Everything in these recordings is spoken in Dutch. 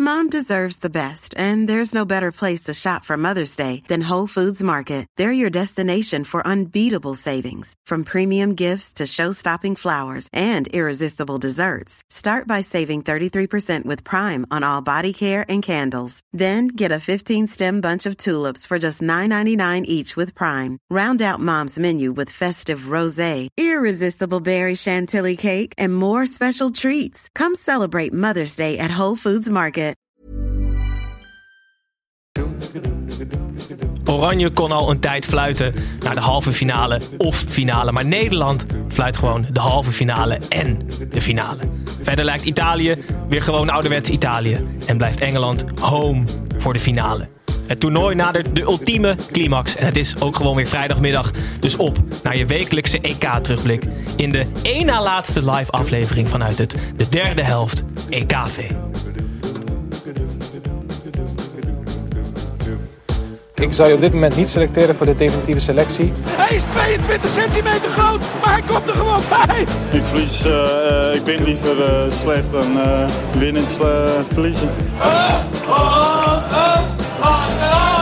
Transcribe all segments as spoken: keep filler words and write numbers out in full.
Mom deserves the best, and there's no better place to shop for Mother's Day than Whole Foods Market. They're your destination for unbeatable savings, from premium gifts to show-stopping flowers and irresistible desserts. Start by saving thirty-three percent with Prime on all body care and candles. Then get a fifteen-stem bunch of tulips for just nine ninety-nine each with Prime. Round out Mom's menu with festive rosé, irresistible berry chantilly cake, and more special treats. Come celebrate Mother's Day at Whole Foods Market. Oranje kon al een tijd fluiten naar de halve finale of finale. Maar Nederland fluit gewoon de halve finale en de finale. Verder lijkt Italië weer gewoon ouderwets Italië. En blijft Engeland home voor de finale. Het toernooi nadert de ultieme climax. En het is ook gewoon weer vrijdagmiddag. Dus op naar je wekelijkse E K-terugblik. In de één na laatste live aflevering vanuit het de derde helft E K-V. Ik zou je op dit moment niet selecteren voor de definitieve selectie. Hij is tweeëntwintig centimeter groot, maar hij komt er gewoon bij. Ik verlies, uh, ik ben liever uh, slecht dan uh, winnend uh, verliezen. Uh, oh, oh, oh, oh, oh.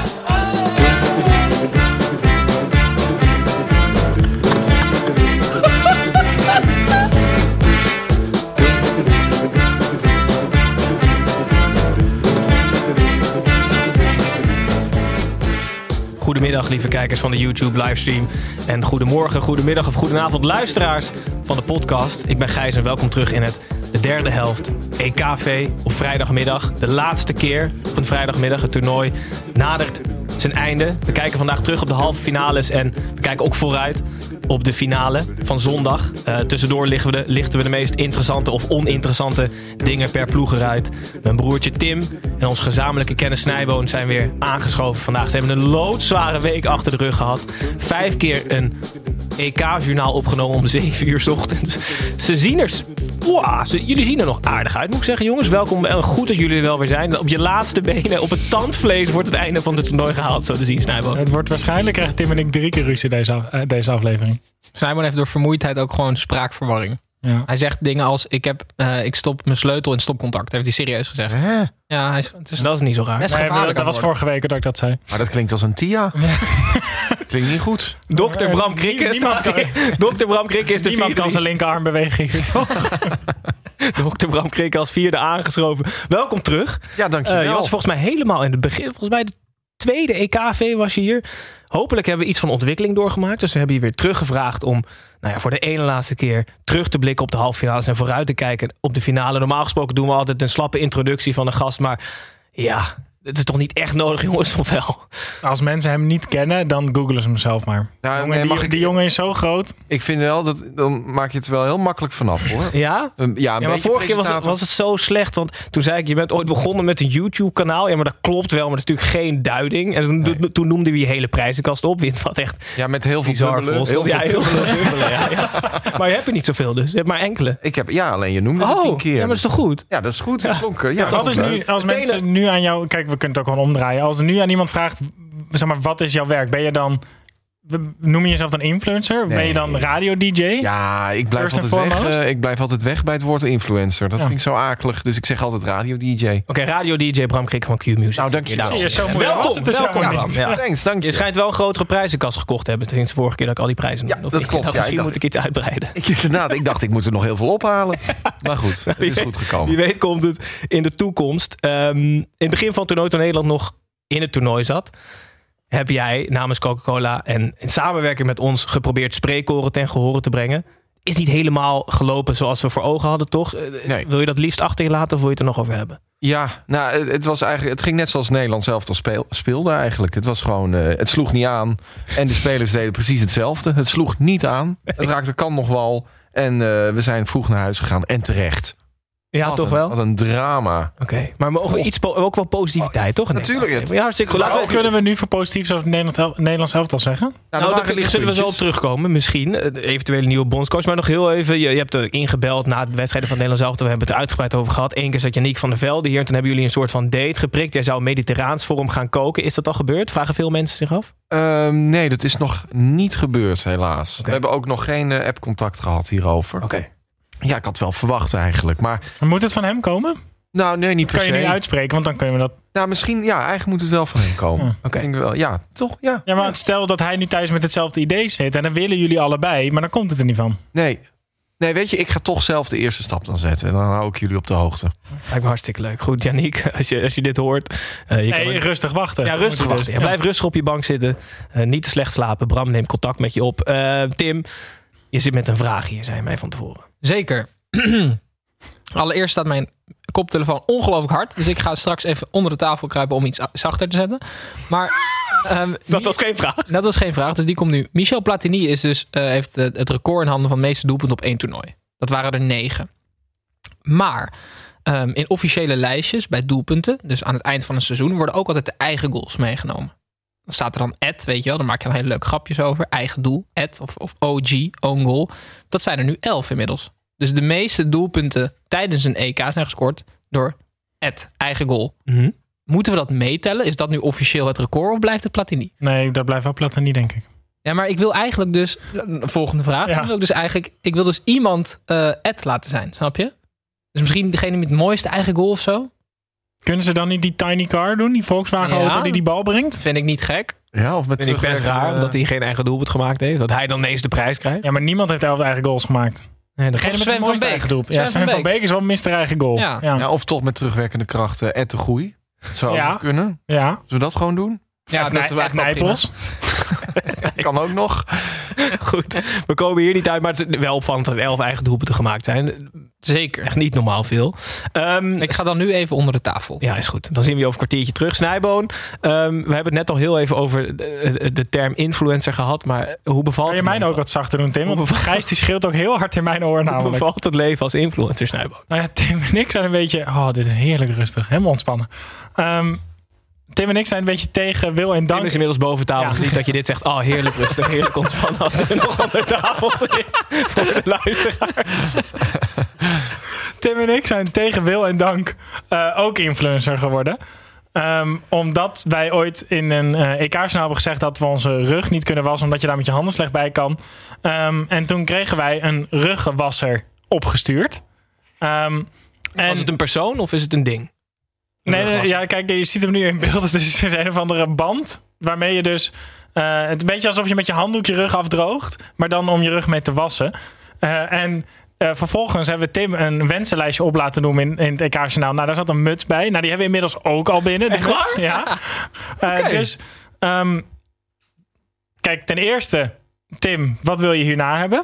Goedemiddag, lieve kijkers van de YouTube livestream. En goedemorgen, goedemiddag of goedenavond, luisteraars van de podcast. Ik ben Gijs en welkom terug in het de derde helft E K-V op vrijdagmiddag. De laatste keer op een vrijdagmiddag. Het toernooi nadert zijn einde. We kijken vandaag terug op de halve finales en we kijken ook vooruit op de finale van zondag. Uh, tussendoor lichten we, de, lichten we de meest interessante of oninteressante dingen per ploeg eruit. Mijn broertje Tim en onze gezamenlijke kennis Snijboon zijn weer aangeschoven vandaag. Ze hebben een loodzware week achter de rug gehad. Vijf keer een E K-journaal opgenomen om zeven uur 's ochtends. Ze zien er... Wow, ze, jullie zien er nog aardig uit, moet ik zeggen, jongens. Welkom, goed dat jullie er wel weer zijn. Op je laatste benen, op het tandvlees wordt het einde van het toernooi gehaald, zo te zien, Snijboon. Het wordt waarschijnlijk, krijgen Tim en ik drie keer ruzie deze, uh, deze aflevering. Snijboon heeft door vermoeidheid ook gewoon spraakverwarring. Ja. Hij zegt dingen als, ik, heb, uh, ik stop mijn sleutel in stopcontact. Heeft hij serieus gezegd. Hè? Ja, hij is, het is, dat is niet zo raar. Best nee, gevaarlijk dat was vorige week dat ik dat zei. Maar dat klinkt als een Tia. Klinkt niet goed. Dokter Bram Krikke Dokter Bram Krikke is de Niemand kan zijn linkerarm bewegen hier, toch? Dokter Bram Krikke als vierde aangeschoven. Welkom terug. Ja, dankjewel. Uh, je was volgens mij helemaal in het begin. Volgens mij de tweede E K-V was je hier. Hopelijk hebben we iets van ontwikkeling doorgemaakt. Dus we hebben je weer teruggevraagd om nou ja, voor de ene laatste keer terug te blikken op de halve finales en vooruit te kijken op de finale. Normaal gesproken doen we altijd een slappe introductie van een gast. Maar ja, het is toch niet echt nodig, jongens, of wel? Als mensen hem niet kennen, dan googelen ze hem zelf maar. Ja, jongen, nee, die, mag ik... die jongen is zo groot. Ik vind wel, dat dan maak je het wel heel makkelijk vanaf, hoor. Ja? Um, ja, ja maar vorige keer was het, was het zo slecht. Want toen zei ik, je bent ooit begonnen met een YouTube-kanaal. Ja, maar dat klopt wel, maar dat is natuurlijk geen duiding. En toen, nee. toen noemden we je hele prijzenkast op. Wint wat echt ja, met heel veel dubbelen. Heel, ja, heel veel dubbelen. Ja, ja. Maar je hebt er niet zoveel dus. Je hebt maar enkele. Ik heb, ja, alleen je noemde het oh, tien keer. Ja, maar dat is toch goed? Ja, dat is goed. Dat klonk, ja, ja, dat is nu, als het mensen ene... nu aan jou... Kijk, we kunnen het ook gewoon omdraaien. Als er nu aan iemand vraagt, zeg maar, wat is jouw werk? Ben je dan... Noem je jezelf dan influencer? Nee. Ben je dan radio-D J? Ja, ik blijf, altijd weg, uh, ik blijf altijd weg bij het woord influencer. Dat ja. vind ik zo akelig. Dus ik zeg altijd radio-D J. Oké, okay, radio-D J Bram Krikke van Q-Music. Nou, dank je. Ja, je zo welkom, welkom. Ja, ja. Thanks, dank je. Je schijnt wel een grotere prijzenkast gekocht te hebben sinds de vorige keer dat ik al die prijzen ja, noemde. dat klopt. Dacht, ja, misschien dacht, moet ik iets uitbreiden. Ik, inderdaad, ik dacht ik moet er nog heel veel ophalen. Maar goed, het is goed gekomen. Wie weet komt het in de toekomst. Um, in het begin van het toernooi, toen Nederland nog in het toernooi zat, heb jij namens Coca-Cola en in samenwerking met ons geprobeerd spreekkoren ten gehore te brengen. Is niet helemaal gelopen zoals we voor ogen hadden, toch? Nee. Wil je dat liefst achter je laten of wil je het er nog over hebben? Ja, nou, het, was eigenlijk, het ging net zoals Nederland zelf al speel, speelde eigenlijk. Het was gewoon, uh, het sloeg niet aan. En de spelers deden precies hetzelfde. Het sloeg niet aan. Het raakte kan nog wel. En uh, we zijn vroeg naar huis gegaan. En terecht. Ja, wat toch een, wel? Wat een drama. Oké, okay. Maar mogen we iets po- ook wel positiviteit, oh, toch? Natuurlijk. Het. Ja, hartstikke goed. Wat kunnen we nu voor positiefs over het Nederland, Nederlands elftal zeggen? Nou, nou daar zullen we zo op terugkomen. Misschien. De eventuele nieuwe bondscoach. Maar nog heel even. Je, je hebt er ingebeld na de wedstrijden van het Nederlands elftal. We hebben het er uitgebreid over gehad. Eén keer zat Yannick van der Velde hier. En toen hebben jullie een soort van date geprikt. Jij zou mediterraans voor hem gaan koken. Is dat al gebeurd? Vragen veel mensen zich af? Uh, nee, dat is nog niet gebeurd, helaas. Okay. We hebben ook nog geen uh, app-contact gehad hierover. Oké. Okay. Ja, ik had wel verwacht eigenlijk. Maar moet het van hem komen? Nou, nee, niet Dat per kan je se. niet uitspreken, want dan kunnen we dat... Nou, misschien, ja, eigenlijk moet het wel van hem komen. Ja. Oké. Okay. Denk ik wel. Ja, toch? Ja. Ja, maar stel dat hij nu thuis met hetzelfde idee zit en dan willen jullie allebei, maar dan komt het er niet van. Nee. Nee, weet je, ik ga toch zelf de eerste stap dan zetten. En dan hou ik jullie op de hoogte. Lijkt me hartstikke leuk. Goed, Yannick, als je, als je dit hoort. Uh, je nee, kan rustig wachten. Ja, rustig wachten. Dus. Ja, blijf rustig op je bank zitten. Uh, niet te slecht slapen. Bram neemt contact met je op. Uh, Tim, je zit met een vraag hier, zei mij van tevoren. Zeker. Allereerst staat mijn koptelefoon ongelooflijk hard. Dus ik ga straks even onder de tafel kruipen om iets zachter te zetten. Maar um, dat was geen vraag. Dat was geen vraag, dus die komt nu. Michel Platini is dus, uh, heeft uh, het record in handen van de meeste doelpunten op één toernooi. Dat waren er negen. Maar um, in officiële lijstjes bij doelpunten, dus aan het eind van een seizoen, worden ook altijd de eigen goals meegenomen. Dan staat er dan at, weet je wel, dan maak je dan hele leuke grapjes over. Eigen doel, at of, of O G, own goal. Dat zijn er nu elf inmiddels. Dus de meeste doelpunten tijdens een E K zijn gescoord door at, eigen goal. Mm-hmm. Moeten we dat meetellen? Is dat nu officieel het record of blijft het Platini? Nee, dat blijft wel Platini, denk ik. Ja, maar ik wil eigenlijk dus... Volgende vraag. Ja. Ik wil dus eigenlijk... Ik wil dus iemand uh, ad laten zijn, snap je? Dus misschien degene met het mooiste eigen goal of zo? Kunnen ze dan niet die tiny car doen? Die Volkswagen auto ja, die die bal brengt? Vind ik niet gek. Ja, of met vind ik best raar uh, dat hij geen eigen doelpunt gemaakt heeft. Dat hij dan ineens de prijs krijgt. Ja, maar niemand heeft elf eigen goals gemaakt. Nee, degene met het mooiste eigen doelpunt. Ja, Sven van Beek is wel mister eigen goal. Ja. Ja. Ja, of toch met terugwerkende kracht uh, Ed de Groei. Dat zou ja. ook kunnen. Ja. Zullen we dat gewoon doen? Ja, dat is wel Nijpels. Kan ook nog. Goed, we komen hier niet uit, maar het is wel opvallend dat elf eigen doelpunten gemaakt zijn. Zeker. Echt niet normaal veel. Um, ik ga dan nu even onder de tafel. Ja, is goed. Dan zien we je over een kwartiertje terug. Snijboon, um, we hebben het net al heel even over de, de term influencer gehad, maar hoe bevalt kan je het mij ook wat zachter doen, Tim? Want bevalt... Gijs die scheelt ook heel hard in mijn oor namelijk. Hoe bevalt het leven als influencer, Snijboon? Nou ja, Tim en ik zijn een beetje... Oh, dit is heerlijk rustig. Helemaal ontspannen. Um, Tim en ik zijn een beetje tegen wil en dank. Tim is inmiddels boven tafel. Ja. Dus niet dat je dit zegt. Oh, heerlijk rustig, heerlijk ontspannen. Als er nog onder tafel zit. Voor de luisteraars. Tim en ik zijn tegen wil en dank uh, ook influencer geworden. Um, omdat wij ooit in een uh, E K-journaal hebben gezegd dat we onze rug niet kunnen wassen. Omdat je daar met je handen slecht bij kan. Um, en toen kregen wij een ruggenwasser opgestuurd. Um, en... Was het een persoon of is het een ding? Nee, nee, ja, kijk, je ziet hem nu in beeld. Het is een of andere band waarmee je dus... Uh, het is een beetje alsof je met je handdoek je rug afdroogt, maar dan om je rug mee te wassen. Uh, en uh, vervolgens hebben we Tim een wensenlijstje op laten noemen in, in het E K-journaal. Nou, daar zat een muts bij. Nou, die hebben we inmiddels ook al binnen. Echt muts, waar? Ja. Uh, okay. Dus, um, kijk, ten eerste, Tim, wat wil je hierna hebben?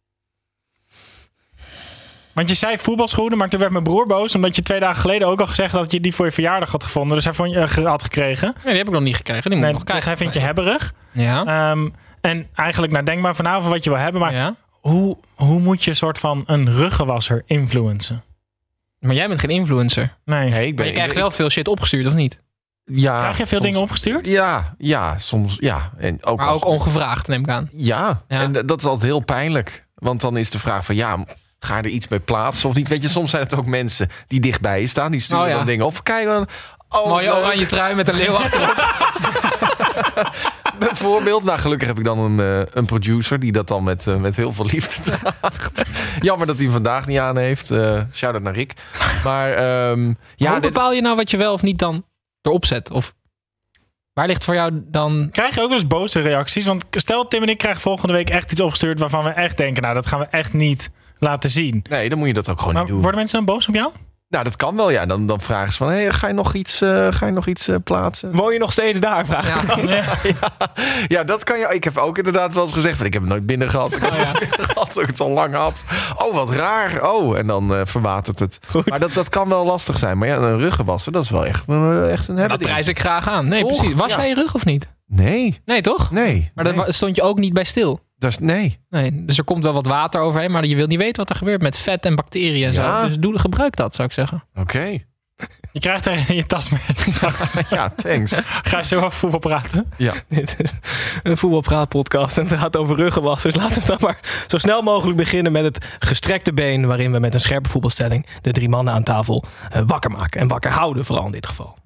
Want je zei voetbalschoenen, maar toen werd mijn broer boos, omdat je twee dagen geleden ook al gezegd had dat je die voor je verjaardag had gevonden. Dus hij vond je, uh, had gekregen. Nee, die heb ik nog niet gekregen. Die moet nee, nog krijgen. Dus hij vindt je hebberig. Ja. Um, en eigenlijk, nou, denk maar vanavond wat je wil hebben. Maar ja. hoe, hoe moet je een soort van een ruggenwasser influencen? Maar jij bent geen influencer. Nee. nee ik ben, maar je krijgt ik, wel veel shit opgestuurd, of niet? Ja. Krijg je veel soms, dingen opgestuurd? Ja, ja, soms ja. En ook maar als, ook ongevraagd, neem ik aan. Ja, ja, en dat is altijd heel pijnlijk. Want dan is de vraag van ja... Ga je er iets bij plaatsen of niet? Weet je, soms zijn het ook mensen die dichtbij je staan. Die sturen oh, ja. dan dingen op. Kijk dan. Oh, mooie oranje trui met een leeuw achterop. Bijvoorbeeld. Nou, gelukkig heb ik dan een, uh, een producer die dat dan met, uh, met heel veel liefde draagt. Jammer dat hij hem vandaag niet aan heeft. Uh, Shout-out naar Rick. Maar um, ja, hoe bepaal je nou wat je wel of niet dan erop zet? Of waar ligt voor jou dan... Krijg je ook wel eens boze reacties? Want stel, Tim en ik krijgen volgende week echt iets opgestuurd waarvan we echt denken, nou, dat gaan we echt niet laten zien. Nee, dan moet je dat ook gewoon maar niet doen. Worden mensen dan boos op jou? Nou, dat kan wel, ja. Dan, dan vragen ze van, hey, ga je nog iets, uh, ga je nog iets uh, plaatsen? Woon je nog steeds daar? Vragen. Ja. Ja. Ja. Ja, dat kan je. Ik heb ook inderdaad wel eens gezegd, van, ik heb het nooit binnen gehad. Ik heb oh, ja. het gehad dat ik het al lang had. Oh, wat raar. Oh, en dan uh, verwatert het. Goed. Maar dat, dat kan wel lastig zijn. Maar ja, een ruggenwassen, dat is wel echt, uh, echt een hebben. Dat prijs ik graag aan. Nee, toch? Precies. Was ja. jij je rug of niet? Nee. Nee, toch? Nee. Maar nee. daar stond je ook niet bij stil? Dat is, nee. nee. Dus er komt wel wat water overheen, maar je wilt niet weten wat er gebeurt met vet en bacteriën en ja. zo. Dus doe, gebruik dat, zou ik zeggen. Oké. Okay. Je krijgt er in je tas mee. Ja, thanks. Ga je zo over voetbal praten? Ja. Dit is een voetbalpraatpodcast en het gaat over ruggenwassers. Laten we dan maar zo snel mogelijk beginnen met het gestrekte been, waarin we met een scherpe voetbalstelling de drie mannen aan tafel uh, wakker maken. En wakker houden vooral in dit geval.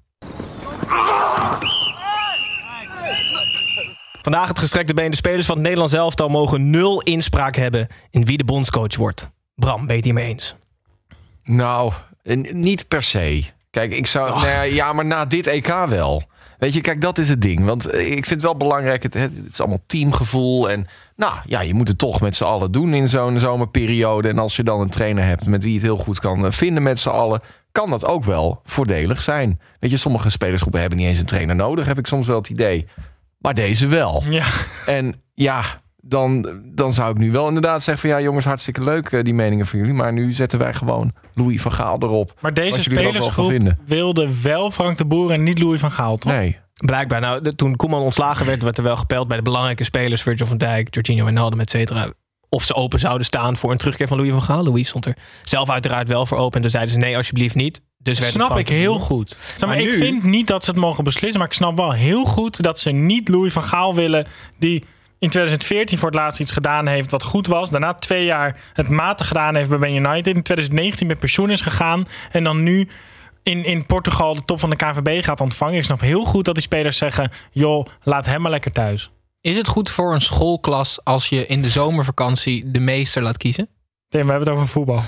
Vandaag het gestrekte been. De spelers van het Nederlands elftal mogen nul inspraak hebben in wie de bondscoach wordt. Bram, ben je het hiermee eens? Nou, En niet per se. Kijk, ik zou... Nou ja, ja, maar na dit E K wel. Weet je, kijk, dat is het ding. Want ik vind het wel belangrijk. Het, het is allemaal teamgevoel. En nou ja, je moet het toch met z'n allen doen in zo'n zomerperiode. En als je dan een trainer hebt met wie je het heel goed kan vinden met z'n allen, kan dat ook wel voordelig zijn. Weet je, sommige spelersgroepen hebben niet eens een trainer nodig, heb ik soms wel het idee. Maar deze wel. Ja. En ja, dan, dan zou ik nu wel inderdaad zeggen van ja, jongens, hartstikke leuk die meningen van jullie. Maar nu zetten wij gewoon Louis van Gaal erop. Maar deze spelersgroep wilde wel Frank de Boer en niet Louis van Gaal, toch? Nee. Blijkbaar. Nou, de, toen Koeman ontslagen werd, werd er wel gepeld bij de belangrijke spelers, Virgil van Dijk, Jorginho Wijnaldum, et cetera, of ze open zouden staan voor een terugkeer van Louis van Gaal. Louis stond er zelf uiteraard wel voor open. En toen zeiden ze nee, alsjeblieft niet. Dus dat snap ik heel goed. Zeg maar, maar ik nu... vind niet dat ze het mogen beslissen, maar ik snap wel heel goed dat ze niet Louis van Gaal willen, die in twintig veertien voor het laatst iets gedaan heeft wat goed was. Daarna twee jaar het matig gedaan heeft bij Man United. In twintig negentien met pensioen is gegaan. En dan nu in, in Portugal de top van de K N V B gaat ontvangen. Ik snap heel goed dat die spelers zeggen, joh, laat hem maar lekker thuis. Is het goed voor een schoolklas als je in de zomervakantie de meester laat kiezen? Tim, we hebben het over voetbal.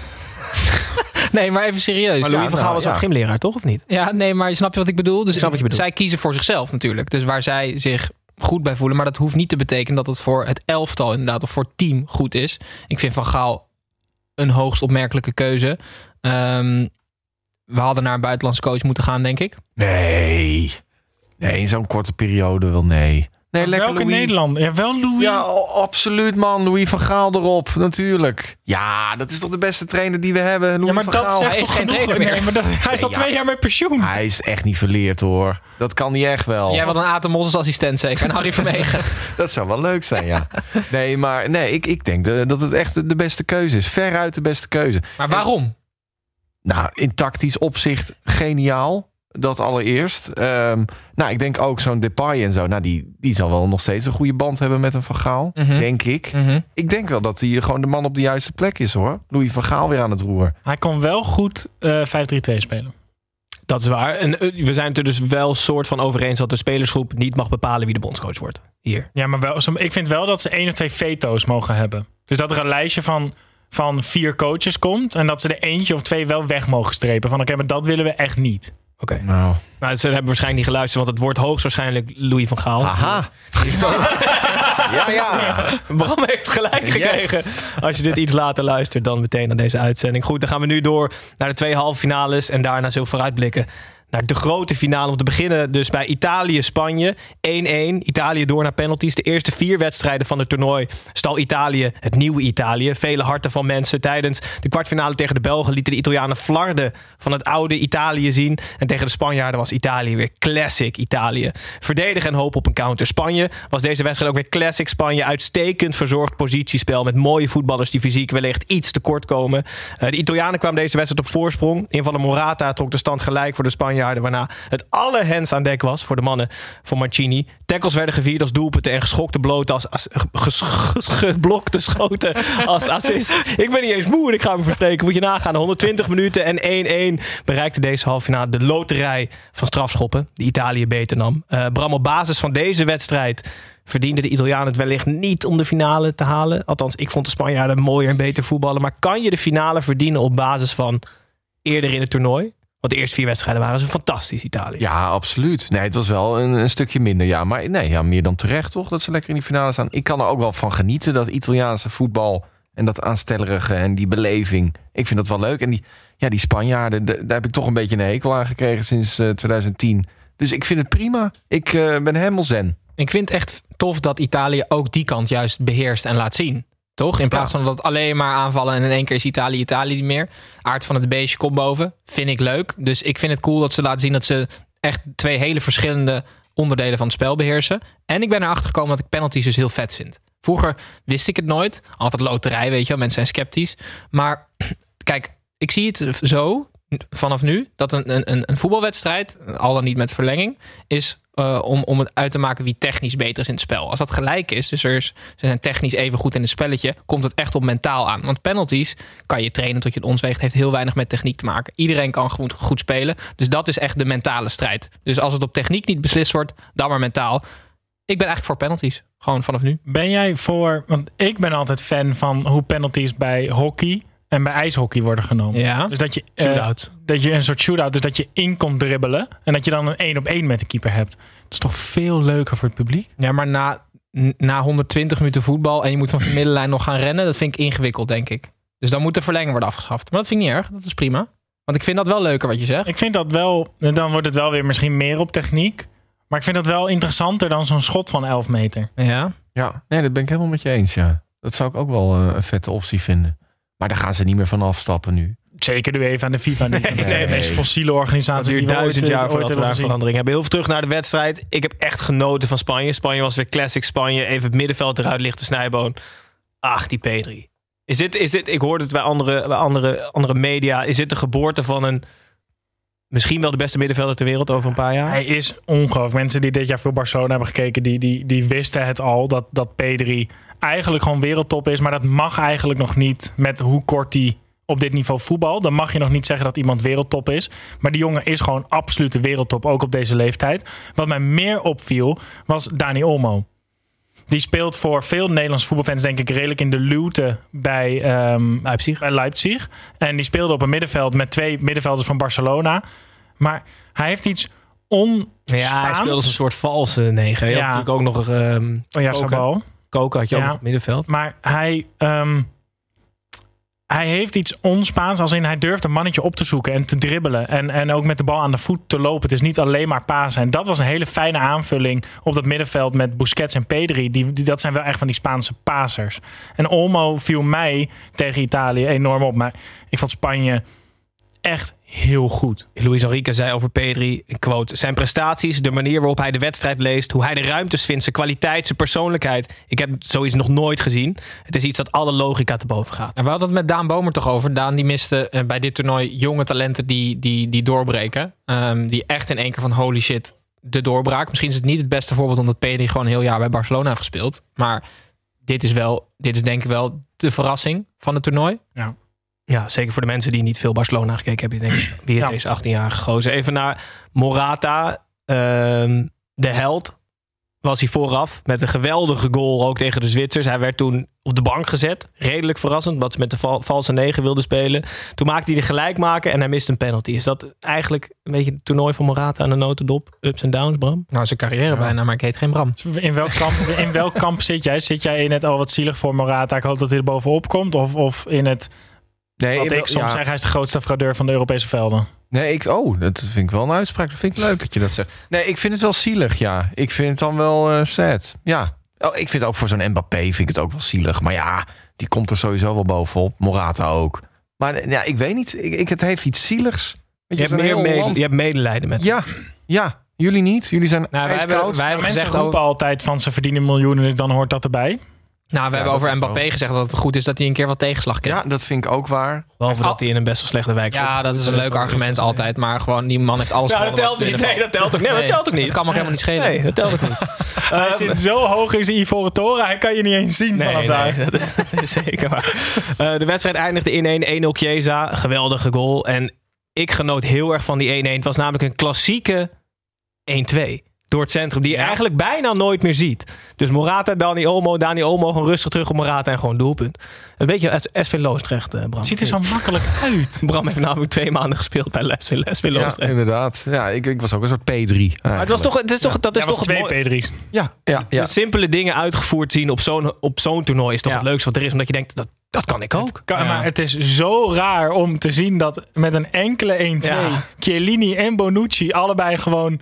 Nee, maar even serieus. Maar Louis ja, van Gaal nou, was ja. ook gymleraar, toch? Of niet? Ja, nee, maar snap je wat ik bedoel? Dus ik snap wat je bedoelt. Zij kiezen voor zichzelf natuurlijk. Dus waar zij zich goed bij voelen. Maar dat hoeft niet te betekenen dat het voor het elftal inderdaad of voor het team goed is. Ik vind Van Gaal een hoogst opmerkelijke keuze. Um, we hadden naar een buitenlandse coach moeten gaan, denk ik. Nee. Nee, in zo'n korte periode wel nee. Nee, lekker welke Louis. Nederland? Ja, wel Louis. Ja, absoluut man. Louis van Gaal erop, natuurlijk. Ja, dat is toch de beste trainer die we hebben. Louis ja, maar van dat Gaal. zegt hij is toch geen genoeg? trainer meer. Nee, maar dat, hij is Nee, al ja. twee jaar met pensioen. Hij is echt niet verleerd hoor. Dat kan niet echt wel. Jij had een Aten Mos als assistent zeker. En Harry Vermegen. Dat zou wel leuk zijn, ja. Nee, maar nee, ik, ik denk de, dat het echt de beste keuze is. Veruit de beste keuze. Maar waarom? En, nou, in tactisch opzicht geniaal. Dat allereerst. Um, nou, ik denk ook zo'n Depay en zo. Nou, die, die zal wel nog steeds een goede band hebben met een Van Gaal. Mm-hmm. Denk ik. Mm-hmm. Ik denk wel dat hij gewoon de man op de juiste plek is, hoor. Louis van Gaal weer aan het roer. Hij kon wel goed uh, vijf drie twee spelen. Dat is waar. En uh, we zijn het er dus wel soort van over eens dat de spelersgroep niet mag bepalen wie de bondscoach wordt. Hier. Ja, maar wel, ik vind wel dat ze één of twee veto's mogen hebben. Dus dat er een lijstje van, van vier coaches komt en dat ze er eentje of twee wel weg mogen strepen. Van oké, okay, maar dat willen we echt niet. Oké. Okay. Nou. Nou, ze hebben waarschijnlijk niet geluisterd, want het wordt hoogstwaarschijnlijk Louis van Gaal. Aha. ja, ja. Bram heeft gelijk gekregen. Yes. Als je dit iets later luistert, dan meteen naar deze uitzending. Goed, dan gaan we nu door naar de twee halve finales en daarna zo vooruitblikken naar de grote finale. Om te beginnen dus bij Italië-Spanje. één-één. Italië door naar penalties. De eerste vier wedstrijden van het toernooi stal Italië het nieuwe Italië. Vele harten van mensen. Tijdens de kwartfinale tegen de Belgen lieten de Italianen flarden van het oude Italië zien. En tegen de Spanjaarden was Italië weer classic Italië. Verdedigen en hoop op een counter. Spanje was deze wedstrijd ook weer classic Spanje. Uitstekend verzorgd positiespel met mooie voetballers die fysiek wellicht iets tekort komen. Uh, de Italianen kwamen deze wedstrijd op voorsprong. Invaller Morata trok de stand gelijk voor de Spanjaarden. Waarna het alle hens aan dek was voor de mannen van Mancini. Tackles werden gevierd als doelpunten en geschokte bloten als, als ges, ges, geblokte schoten als assist. Ik ben niet eens moe en ik ga me verspreken. Moet je nagaan. honderdtwintig minuten en één-één bereikte deze halve finale de loterij van strafschoppen die Italië beter nam. Uh, Bram, op basis van deze wedstrijd verdienden de Italianen het wellicht niet om de finale te halen. Althans, ik vond de Spanjaarden mooier en beter voetballen. Maar kan je de finale verdienen op basis van eerder in het toernooi? Want de eerste vier wedstrijden waren ze fantastisch, Italië. Ja, absoluut. Nee, het was wel een, een stukje minder. Ja, maar nee, ja, meer dan terecht toch dat ze lekker in die finale staan. Ik kan er ook wel van genieten, dat Italiaanse voetbal en dat aanstellerige en die beleving. Ik vind dat wel leuk. En die, ja, die Spanjaarden, daar heb ik toch een beetje een hekel aan gekregen sinds uh, twintig tien. Dus ik vind het prima. Ik uh, ben helemaal zen. Ik vind het echt tof dat Italië ook die kant juist beheerst en laat zien. Toch? In plaats ja. van dat het alleen maar aanvallen en in één keer is Italië Italië niet meer. Aard van het beestje komt boven. Vind ik leuk. Dus ik vind het cool dat ze laten zien dat ze echt twee hele verschillende onderdelen van het spel beheersen. En ik ben erachter gekomen dat ik penalties dus heel vet vind. Vroeger wist ik het nooit. Altijd loterij, weet je wel. Mensen zijn sceptisch. Maar kijk, ik zie het zo vanaf nu dat een, een, een voetbalwedstrijd, al dan niet met verlenging, is Uh, om, om het uit te maken wie technisch beter is in het spel. Als dat gelijk is, dus er is, ze zijn technisch even goed in het spelletje, komt het echt op mentaal aan. Want penalties kan je trainen tot je het ons weegt, heeft heel weinig met techniek te maken. Iedereen kan goed, goed spelen. Dus dat is echt de mentale strijd. Dus als het op techniek niet beslist wordt, dan maar mentaal. Ik ben eigenlijk voor penalties. Gewoon vanaf nu. Ben jij voor, want ik ben altijd fan van hoe penalties bij hockey en bij ijshockey worden genomen. Ja. Dus dat je, uh, Shootout. dat je een soort shootout, dus dat je in komt dribbelen en dat je dan een één op één met de keeper hebt. Dat is toch veel leuker voor het publiek? Ja, maar na, na honderdtwintig minuten voetbal en je moet van de middenlijn nog gaan rennen, dat vind ik ingewikkeld, denk ik. Dus dan moet de verlenging worden afgeschaft. Maar dat vind ik niet erg, dat is prima. Want ik vind dat wel leuker wat je zegt. Ik vind dat wel, dan wordt het wel weer misschien meer op techniek. Maar ik vind dat wel interessanter dan zo'n schot van elf meter. Ja. Ja, nee, dat ben ik helemaal met je eens, ja. Dat zou ik ook wel uh, een vette optie vinden. Maar daar gaan ze niet meer van afstappen nu. Zeker nu even aan de FIFA. Nee, het zijn de meest fossiele organisaties Het die duurt we ooit, duizend jaar ooit voordat we hebben daar gezien. verandering hebben. Heel veel terug naar de wedstrijd. Ik heb echt genoten van Spanje. Spanje was weer classic Spanje. Even het middenveld eruit ligt de snijboon. Ach, die P drie. Is dit, is dit, ik hoorde het bij andere, bij andere, andere media. Is dit de geboorte van een misschien wel de beste middenvelder ter wereld over een paar jaar? Hij is ongelooflijk. Mensen die dit jaar veel Barcelona hebben gekeken, die, die, die wisten het al. Dat, dat P drie eigenlijk gewoon wereldtop is. Maar dat mag eigenlijk nog niet met hoe kort hij op dit niveau voetbal. Dan mag je nog niet zeggen dat iemand wereldtop is. Maar die jongen is gewoon absolute wereldtop. Ook op deze leeftijd. Wat mij meer opviel was Dani Olmo. Die speelt voor veel Nederlandse voetbalfans denk ik redelijk in de luwte bij, um, Leipzig. bij Leipzig. En die speelde op een middenveld met twee middenvelders van Barcelona. Maar hij heeft iets on. Ja, hij speelde als een soort valse negen. Je Ja. had natuurlijk ook nog um, Oh ja, Koken. Sabal. Koken had je ook Ja. nog op het middenveld. Maar hij, um, hij heeft iets onspaans. Als in hij durft een mannetje op te zoeken en te dribbelen. En, en ook met de bal aan de voet te lopen. Het is niet alleen maar pasen. En dat was een hele fijne aanvulling op dat middenveld met Busquets en P drie. Die, die, dat zijn wel echt van die Spaanse pasers. En Olmo viel mij tegen Italië enorm op. Maar ik vond Spanje echt heel goed. Luis Enrique zei over P drie, een quote, zijn prestaties, de manier waarop hij de wedstrijd leest, hoe hij de ruimtes vindt, zijn kwaliteit, zijn persoonlijkheid. Ik heb zoiets nog nooit gezien. Het is iets dat alle logica te boven gaat. En we hadden het met Daan Bomer toch over. Daan die miste uh, bij dit toernooi jonge talenten die, die, die doorbreken. Um, die echt in één keer van holy shit de doorbraak. Misschien is het niet het beste voorbeeld omdat P drie gewoon een heel jaar bij Barcelona heeft gespeeld. Maar dit is wel, dit is denk ik wel de verrassing van het toernooi. Ja. Ja, zeker voor de mensen die niet veel Barcelona gekeken hebben. Denk ik, wie is Ja. deze achttienjarige gozer? Even naar Morata. Um, de held was hij vooraf. Met een geweldige goal ook tegen de Zwitsers. Hij werd toen op de bank gezet. Redelijk verrassend. Omdat ze met de val, valse negen wilden spelen. Toen maakte hij de gelijkmaker en hij miste een penalty. Is dat eigenlijk een beetje het toernooi van Morata aan de notendop? Ups en downs, Bram? Nou, zijn carrière bijna, maar ik heet geen Bram. In welk kamp, in welk kamp zit jij? Zit jij in het al wat zielig voor Morata? Ik hoop dat hij er bovenop komt. Of, of in het... Nee, Wat ik soms ja. zeg, hij is de grootste fraudeur van de Europese velden. Nee, ik, oh, dat vind ik wel een uitspraak. Dat vind ik leuk dat je dat zegt. Nee, ik vind het wel zielig, ja. Ik vind het dan wel uh, sad. Ja. Oh, ik vind ook voor zo'n Mbappé vind ik het ook wel zielig. Maar ja, die komt er sowieso wel bovenop. Morata ook. Maar ja, ik weet niet. Ik, ik, het heeft iets zieligs. Weet Je, hebt, zo'n meer heel mede, land- je hebt medelijden met Ja, ja. Jullie niet. Jullie zijn Nou, wij ijskoud. hebben, wij hebben Mensen gezegd roepen over, altijd van ze verdienen miljoenen, dus dan hoort dat erbij. nou, we hebben dat over is Mbappé wel- gezegd dat het goed is dat hij een keer wat tegenslag krijgt. Ja, dat vind ik ook waar. Behalve dat hij in een best wel slechte wijk zit. Ja, dat is een leuk argument altijd. Maar gewoon, die man heeft alles Nou, dat gewonnen telt wat niet. er Nee, dat telt ook, nee, dat telt ook niet. Dat kan me ook helemaal niet schelen. Nee, dat telt ook niet. Hij Um, zit zo hoog in zijn ivoren toren, hij kan je niet eens zien vanaf Nee, daar. nee, dat, dat is zeker waar. Uh, de wedstrijd eindigde in een één nul Chiesa. Geweldige goal. En ik genoot heel erg van die één één. Het was namelijk een klassieke één twee. Door het centrum. Die je Ja. eigenlijk bijna nooit meer ziet. Dus Morata, Dani Olmo. Dani Olmo gewoon rustig terug op Morata en gewoon doelpunt. Een beetje als S V Loosdrecht, uh, Bram. Het ziet er zo makkelijk uit. Bram heeft namelijk twee maanden gespeeld bij S V, S V Ja, Loosdrecht. inderdaad. Ja, ik, ik was ook een soort P drie. Maar het was toch, het is toch, dat is Hij was toch het twee mooie. P drie's. Ja, ja, ja. De simpele dingen uitgevoerd zien op zo'n, op zo'n toernooi is toch Ja. het leukste wat er is. Omdat je denkt, dat, dat kan ik ook. Kan, Ja. Maar het is zo raar om te zien dat met een enkele één twee Ja. Chiellini en Bonucci allebei gewoon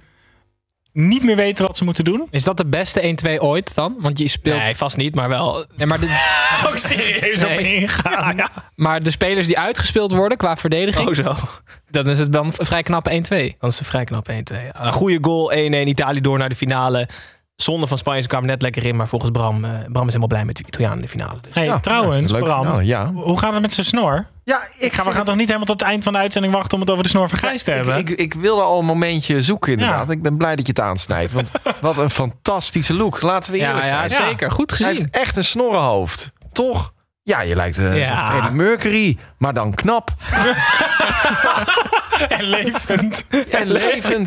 niet meer weten wat ze moeten doen. Is dat de beste één twee ooit dan? Want je speelt... Nee, vast niet, maar wel. Nee, maar, de, Ook serieus Nee. op ingaan. maar de spelers die uitgespeeld worden qua verdediging, Oh zo. dan is het dan een vrij knappe één twee. Dat is een vrij knap één twee. Een goede goal, één één. Italië door naar de finale. Zonde van Spanje, ze kwamen net lekker in. Maar volgens Bram, uh, Bram is helemaal blij met de Italianen in de finale. Dus. Hey, Ja, trouwens, ja, leuk Bram, finale, ja. hoe gaat het met zijn snor? Ja, ik, Gaan we gaan toch niet helemaal tot het eind van de uitzending wachten om het over de snor van Gijs te ik, hebben? ik, ik wilde al een momentje zoeken inderdaad. Ja. Ik ben blij dat je het aansnijdt. Want wat een fantastische look. Laten we Ja, eerlijk ja, zijn. zeker. Goed Hij gezien. heeft echt een snorrenhoofd. Toch? Ja, je lijkt uh, Ja. zo'n Freddie Mercury. Maar dan knap. En levend. En levend.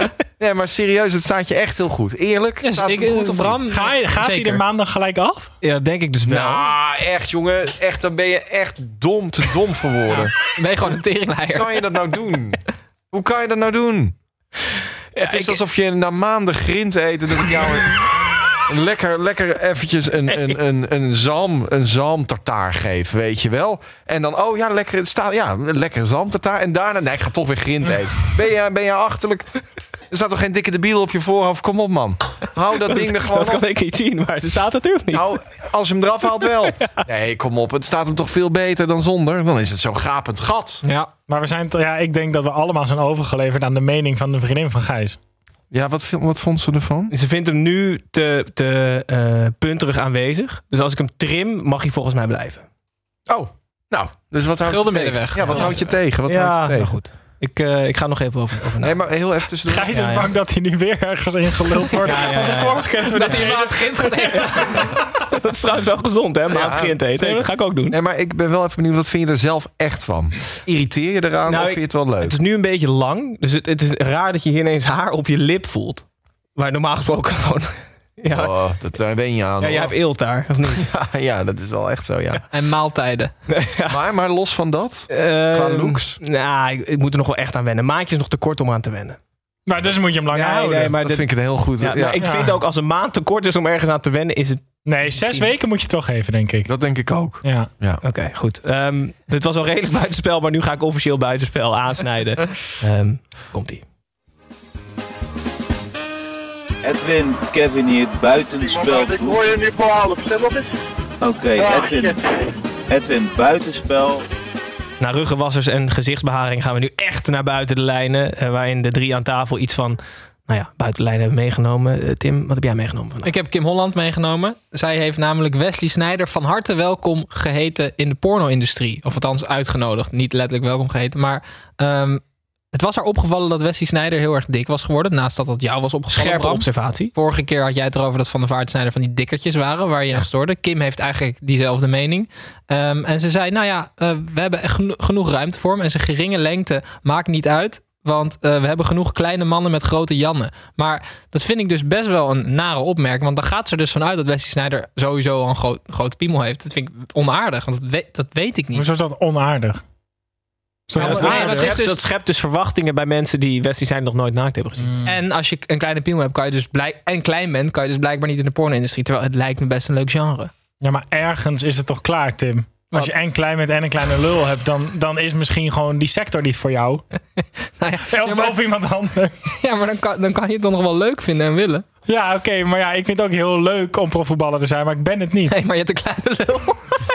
Nee, maar serieus, het staat je echt heel goed. Eerlijk, Yes, staat ik, het goed of Bram, niet? Ga je, gaat hij zeker. er maandag gelijk af? Ja, denk ik dus wel. Nou, echt jongen. Echt, dan ben je echt dom te dom voor woorden. Ben je gewoon een teringleier? Hoe kan je dat nou doen? Hoe kan je dat nou doen? Het is ik- alsof je na maanden grind eten... dat ik jou een, lekker, lekker eventjes een, een, een, een, zalm, een zalmtartaar geef, weet je wel. En dan, oh ja, lekker, het staat, ja, een lekkere zalmtartaar. En daarna, nee, ik ga toch weer grind eten. Ben je, ben je achterlijk... Er staat toch geen dikke debiel op je voorhoofd? Kom op, man. Hou dat ding er gewoon Dat op. kan ik niet zien, maar het staat natuurlijk niet. Nou, als je hem eraf haalt wel. Nee, kom op. Het staat hem toch veel beter dan zonder. Dan is het zo'n gapend gat. Ja. Maar we zijn, to- ja, ik denk dat we allemaal zijn overgeleverd aan de mening van de vriendin van Gijs. Ja, wat, wat vond ze ervan? Ze vindt hem nu te, te uh, punterig aanwezig. Dus als ik hem trim, mag hij volgens mij blijven. Oh, nou. Dus wat houdt je Gulden tegen? middenweg. Ja, wat Ja. houd je tegen? Wat ja, houd je tegen? nou goed. Ik, uh, ik ga nog even over, over Nee, nadenken. maar heel even tussendoor. Gijs is Ja, ja. bang dat hij nu weer ergens ingeluld wordt. Ja, ja, ja, Want de ja. vorige keer hebben we Dat dit hij hem aan hele- het grind gaat eten. Dat is trouwens wel gezond, hè? Maand Ja, grind eten. zeker. Dat ga ik ook doen. Nee, maar ik ben wel even benieuwd. Wat vind je er zelf echt van? Irriteer je eraan Nou, of ik- vind je het wel leuk? Het is nu een beetje lang. Dus het, het is raar dat je hier ineens haar op je lip voelt. Waar normaal gesproken gewoon... Ja, Oh, dat daar ben je aan. ja, jij hoor. hebt eelt daar, of niet? Ja, ja, dat is wel echt zo, ja. En maaltijden. Maar, maar los van dat... Qua looks? Nou, ik, ik moet er nog wel echt aan wennen. Maandje is nog te kort om aan te wennen. Maar dus moet je hem lang Nee, houden. nee, maar Dat dit- vind ik een heel goed... Ja, Ja, nou, ik Ja. vind ook als een maand te kort is om ergens aan te wennen, is het... Nee, zes weken moet je toch geven, denk ik. Dat denk ik ook. Ja. Oké, goed. Ehm, dit was al redelijk buitenspel, maar nu ga ik officieel buitenspel aansnijden. Ehm, Komt-ie. Edwin, Kevin hier, buitenspel. Ik hoor je nu voor half. Stel op eens. Oké, Edwin. Edwin, buitenspel. Na ruggenwassers en gezichtsbeharing gaan we nu echt naar buiten de lijnen. eh, waarin de drie aan tafel iets van, nou ja, buitenlijnen hebben meegenomen. Eh, Tim, wat heb jij meegenomen vandaag? Ik heb Kim Holland meegenomen. Zij heeft namelijk Wesley Sneijder van harte welkom geheten in de porno-industrie. Of althans uitgenodigd. Niet letterlijk welkom geheten. Maar um, het was haar opgevallen dat Wesley Sneijder heel erg dik was geworden. Naast dat dat jou was opgevallen, Scherpe Bram. observatie. Vorige keer had jij het erover dat Van der Vaart en Sneijder van die dikkertjes waren. Waar je aan stoorde. Kim heeft eigenlijk diezelfde mening. Um, en ze zei, nou ja, uh, we hebben echt geno- genoeg ruimte voor hem. En zijn geringe lengte maakt niet uit. Want uh, we hebben genoeg kleine mannen met grote jannen. Maar dat vind ik dus best wel een nare opmerking. Want dan gaat ze dus vanuit dat Wesley Sneijder sowieso al een gro- grote piemel heeft. Dat vind ik onaardig, want dat weet, dat weet ik niet. Hoezo is dat onaardig? Zo, Ja, dat maar- is nee, toch- dat is schept, dus- dat schept dus verwachtingen bij mensen die Wesley zijn nog nooit naakt hebben gezien. En als je een kleine piemel hebt, kan je dus blijk- en klein bent, kan je dus blijkbaar niet in de porno-industrie. Terwijl het lijkt me best een leuk genre. Ja, maar ergens is het toch klaar, Tim? Als je en klein bent en een kleine lul hebt, dan, dan is misschien gewoon die sector niet voor jou. Nou ja, Of, ja, maar, of iemand anders. ja, maar dan kan, dan kan je het toch nog wel leuk vinden en willen. Ja, oké, maar ja, ik vind het ook heel leuk om profvoetballer te zijn, maar ik ben het niet. Nee, maar je hebt een kleine lul.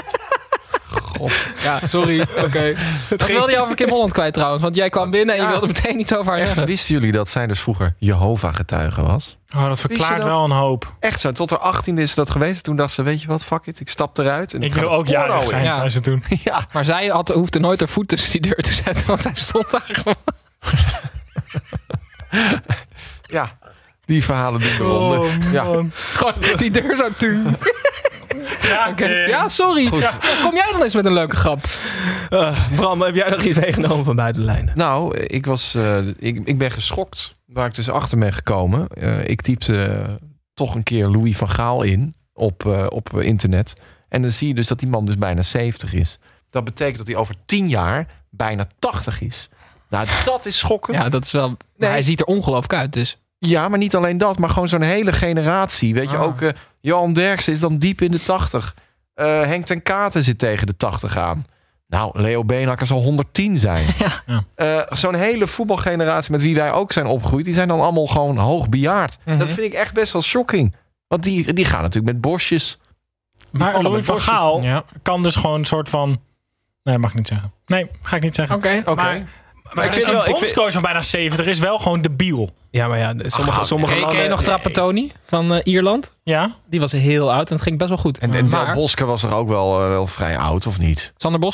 Ja, sorry. Oké. Wat wilde je over Kim Holland kwijt trouwens? Want jij kwam binnen en je Ja. wilde meteen iets over haar Echt, zeggen. wisten jullie dat zij dus vroeger Jehovah-getuige was? Oh, dat Wist verklaart je dat? wel een hoop. Echt zo, tot haar achttiende is ze dat geweest. Toen dacht ze, weet je wat, fuck it, ik stap eruit. En Ik ga wil de ook porno jarig in. zijn, Ja. zei ze toen. Ja, Maar zij had, hoefde nooit haar voet tussen die deur te zetten, want zij stond daar gewoon. ja. Die verhalen doen de ronde. Oh, Ja. man. Gewoon die deur zo toen. Ja, Tim. Ja, sorry. Ja, kom jij dan eens met een leuke grap? Uh, Bram, heb jij nog iets meegenomen van buiten de lijnen? Nou, ik, was, uh, ik, ik ben geschokt waar ik dus achter ben gekomen. Uh, ik typte uh, toch een keer Louis van Gaal in op, uh, op internet. En dan zie je dus dat die man dus bijna zeventig is. Dat betekent dat hij over tien jaar bijna tachtig is. Nou, dat is schokkend. Ja, dat is wel... Nee. Hij ziet er ongelooflijk uit, dus. Ja, maar niet alleen dat, maar gewoon zo'n hele generatie. Weet je, Ah. ook uh, Johan Derksen is dan diep in de tachtig. Uh, Henk ten Katen zit tegen de tachtig aan. Nou, Leo Beenhakker zal honderdtien zijn. Ja. Uh, zo'n hele voetbalgeneratie met wie wij ook zijn opgegroeid, die zijn dan allemaal gewoon hoogbejaard. Mhm. Dat vind ik echt best wel shocking. Want die, die gaan natuurlijk met bosjes. Maar vallen Louis met van bosjes. Gaal Ja. kan dus gewoon een soort van... Nee, mag ik niet zeggen. Nee, ga ik niet zeggen. Oké. Oké. Maar, maar ik ik vind vind wel- ik een vind- bondscoach van bijna zeventig is wel gewoon debiel. Ja, maar ja, de- sommige, Ach, sommige Ken je- ken je landen... nog Trapattoni van uh, Ierland? Ja? Die was heel oud en het ging best wel goed. En, en Del maar Bosque was er ook wel, uh, wel vrij oud, of niet? Sander Bosker?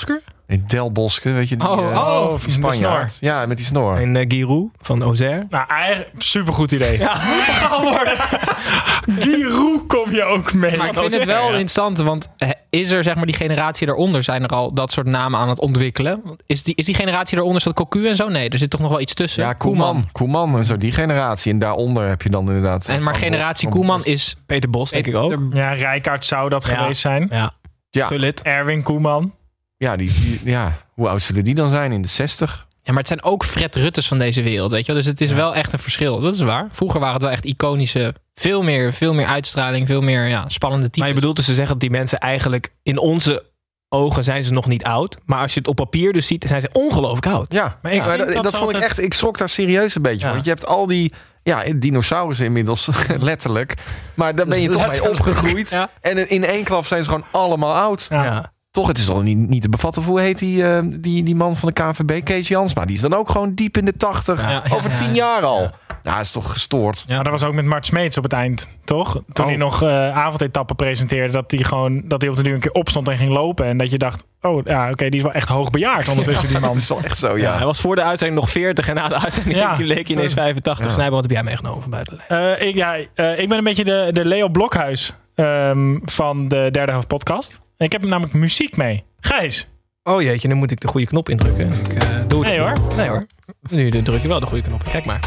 In Del Bosque, weet je? Die, Oh, uh, oh, de die Spanjaard. snor. Ja, met die snor. En uh, Giroud van Auxerre. Nou, eigenlijk supergoed idee. Ja, moet verhaal worden. Giroud kom je ook mee. Maar ik vind het wel interessant, want is er zeg maar die generatie daaronder, zijn er al dat soort namen aan het ontwikkelen? Is die, is die generatie daaronder, staat Cocu en zo? Nee, er zit toch nog wel iets tussen. Ja, Koeman. Koeman en zo, die generatie. En daaronder heb je dan inderdaad... En maar van, generatie van, Koeman is... Peter Bos, denk ik ook. Ja, Rijkaard zou dat Ja. geweest zijn. Ja. Ja. Gullit. Erwin Koeman. Ja, die, die, ja, hoe oud zullen die dan zijn? In de zestig? Ja, maar het zijn ook Fred Ruttes van deze wereld, weet je wel? Dus het is ja. wel echt een verschil. Dat is waar. Vroeger waren het wel echt iconische... Veel meer, veel meer uitstraling, veel meer ja, spannende types. Maar je bedoelt dus te zeggen dat die mensen eigenlijk... in onze ogen zijn ze nog niet oud. Maar als je het op papier dus ziet, zijn ze ongelooflijk oud. Ja, Maar ik ja, vind dat, dat dat ze vond ik altijd- echt... Ik schrok daar serieus een beetje Ja. van. Want je hebt al die... Ja, dinosaurussen inmiddels, letterlijk. Maar daar ben je toch mee Letterlijk. opgegroeid. Ja. En in één klap zijn ze gewoon allemaal oud. Ja. Ja. Toch, het is al niet, niet te bevatten. Hoe heet die, uh, die, die man van de K N V B? Kees Jansma. Die is dan ook gewoon diep in de tachtig. Ja, ja, over ja, tien ja. jaar al. Ja, is toch gestoord. Ja, dat was ook met Mart Smeets op het eind, toch? Toen Oh. hij nog uh, avondetappen presenteerde, dat hij gewoon dat hij op de duur een keer opstond en ging lopen. En dat je dacht, oh ja, oké, okay, die is wel echt hoogbejaard ondertussen, die man. Dat is wel echt zo, Ja, ja. hij was voor de uitzending nog veertig en na de uitzending Ja. leek hij ineens vijfentachtig. Ja. Snijboom, wat heb jij meegenomen van buiten? Uh, ik, ja, uh, ik ben een beetje de, de Leo Blokhuis um, van de derde helft podcast. Ik heb namelijk muziek mee. Gijs. Oh jeetje, nu moet ik de goede knop indrukken. Ik, uh, doe het Nee hoor. Nee hoor. Nu druk je wel de goede knop. Kijk maar.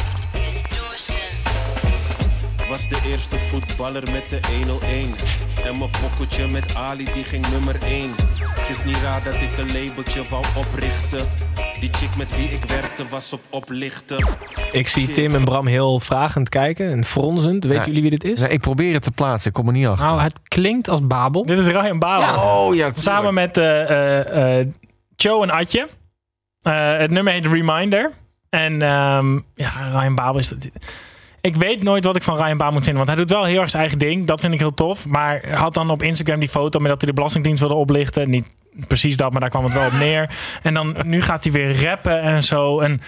Was de eerste voetballer met de honderdéén. En mijn poppeltje met Ali, die ging nummer één. Het is niet raar dat ik een labeltje wou oprichten. Die chick met wie ik werkte was op oplichten. Ik zie Tim en Bram heel vragend kijken en fronsend. Weten Ja. jullie wie dit is? Nee, ik probeer het te plaatsen. Ik kom er niet achter. Nou, het klinkt als Babel. Dit is Ryan Babel. Oh ja, Samen met uh, uh, uh, Joe en Atje. Uh, het nummer heet Reminder. En um, ja, Ryan Babel is... Dat, ik weet nooit wat ik van Ryan Babel moet vinden. Want hij doet wel heel erg zijn eigen ding. Dat vind ik heel tof. Maar hij had dan op Instagram die foto met dat hij de Belastingdienst wilde oplichten. Niet precies dat, maar daar kwam het wel op neer. En dan nu gaat hij weer rappen en zo. En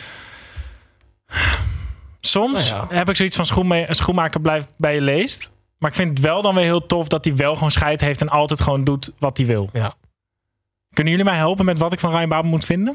soms Nou ja. heb ik zoiets van schoenma- schoenmaker blijft bij je leest. Maar ik vind het wel dan weer heel tof dat hij wel gewoon scheid heeft en altijd gewoon doet wat hij wil. Ja. Kunnen jullie mij helpen met wat ik van Ryan Babel moet vinden?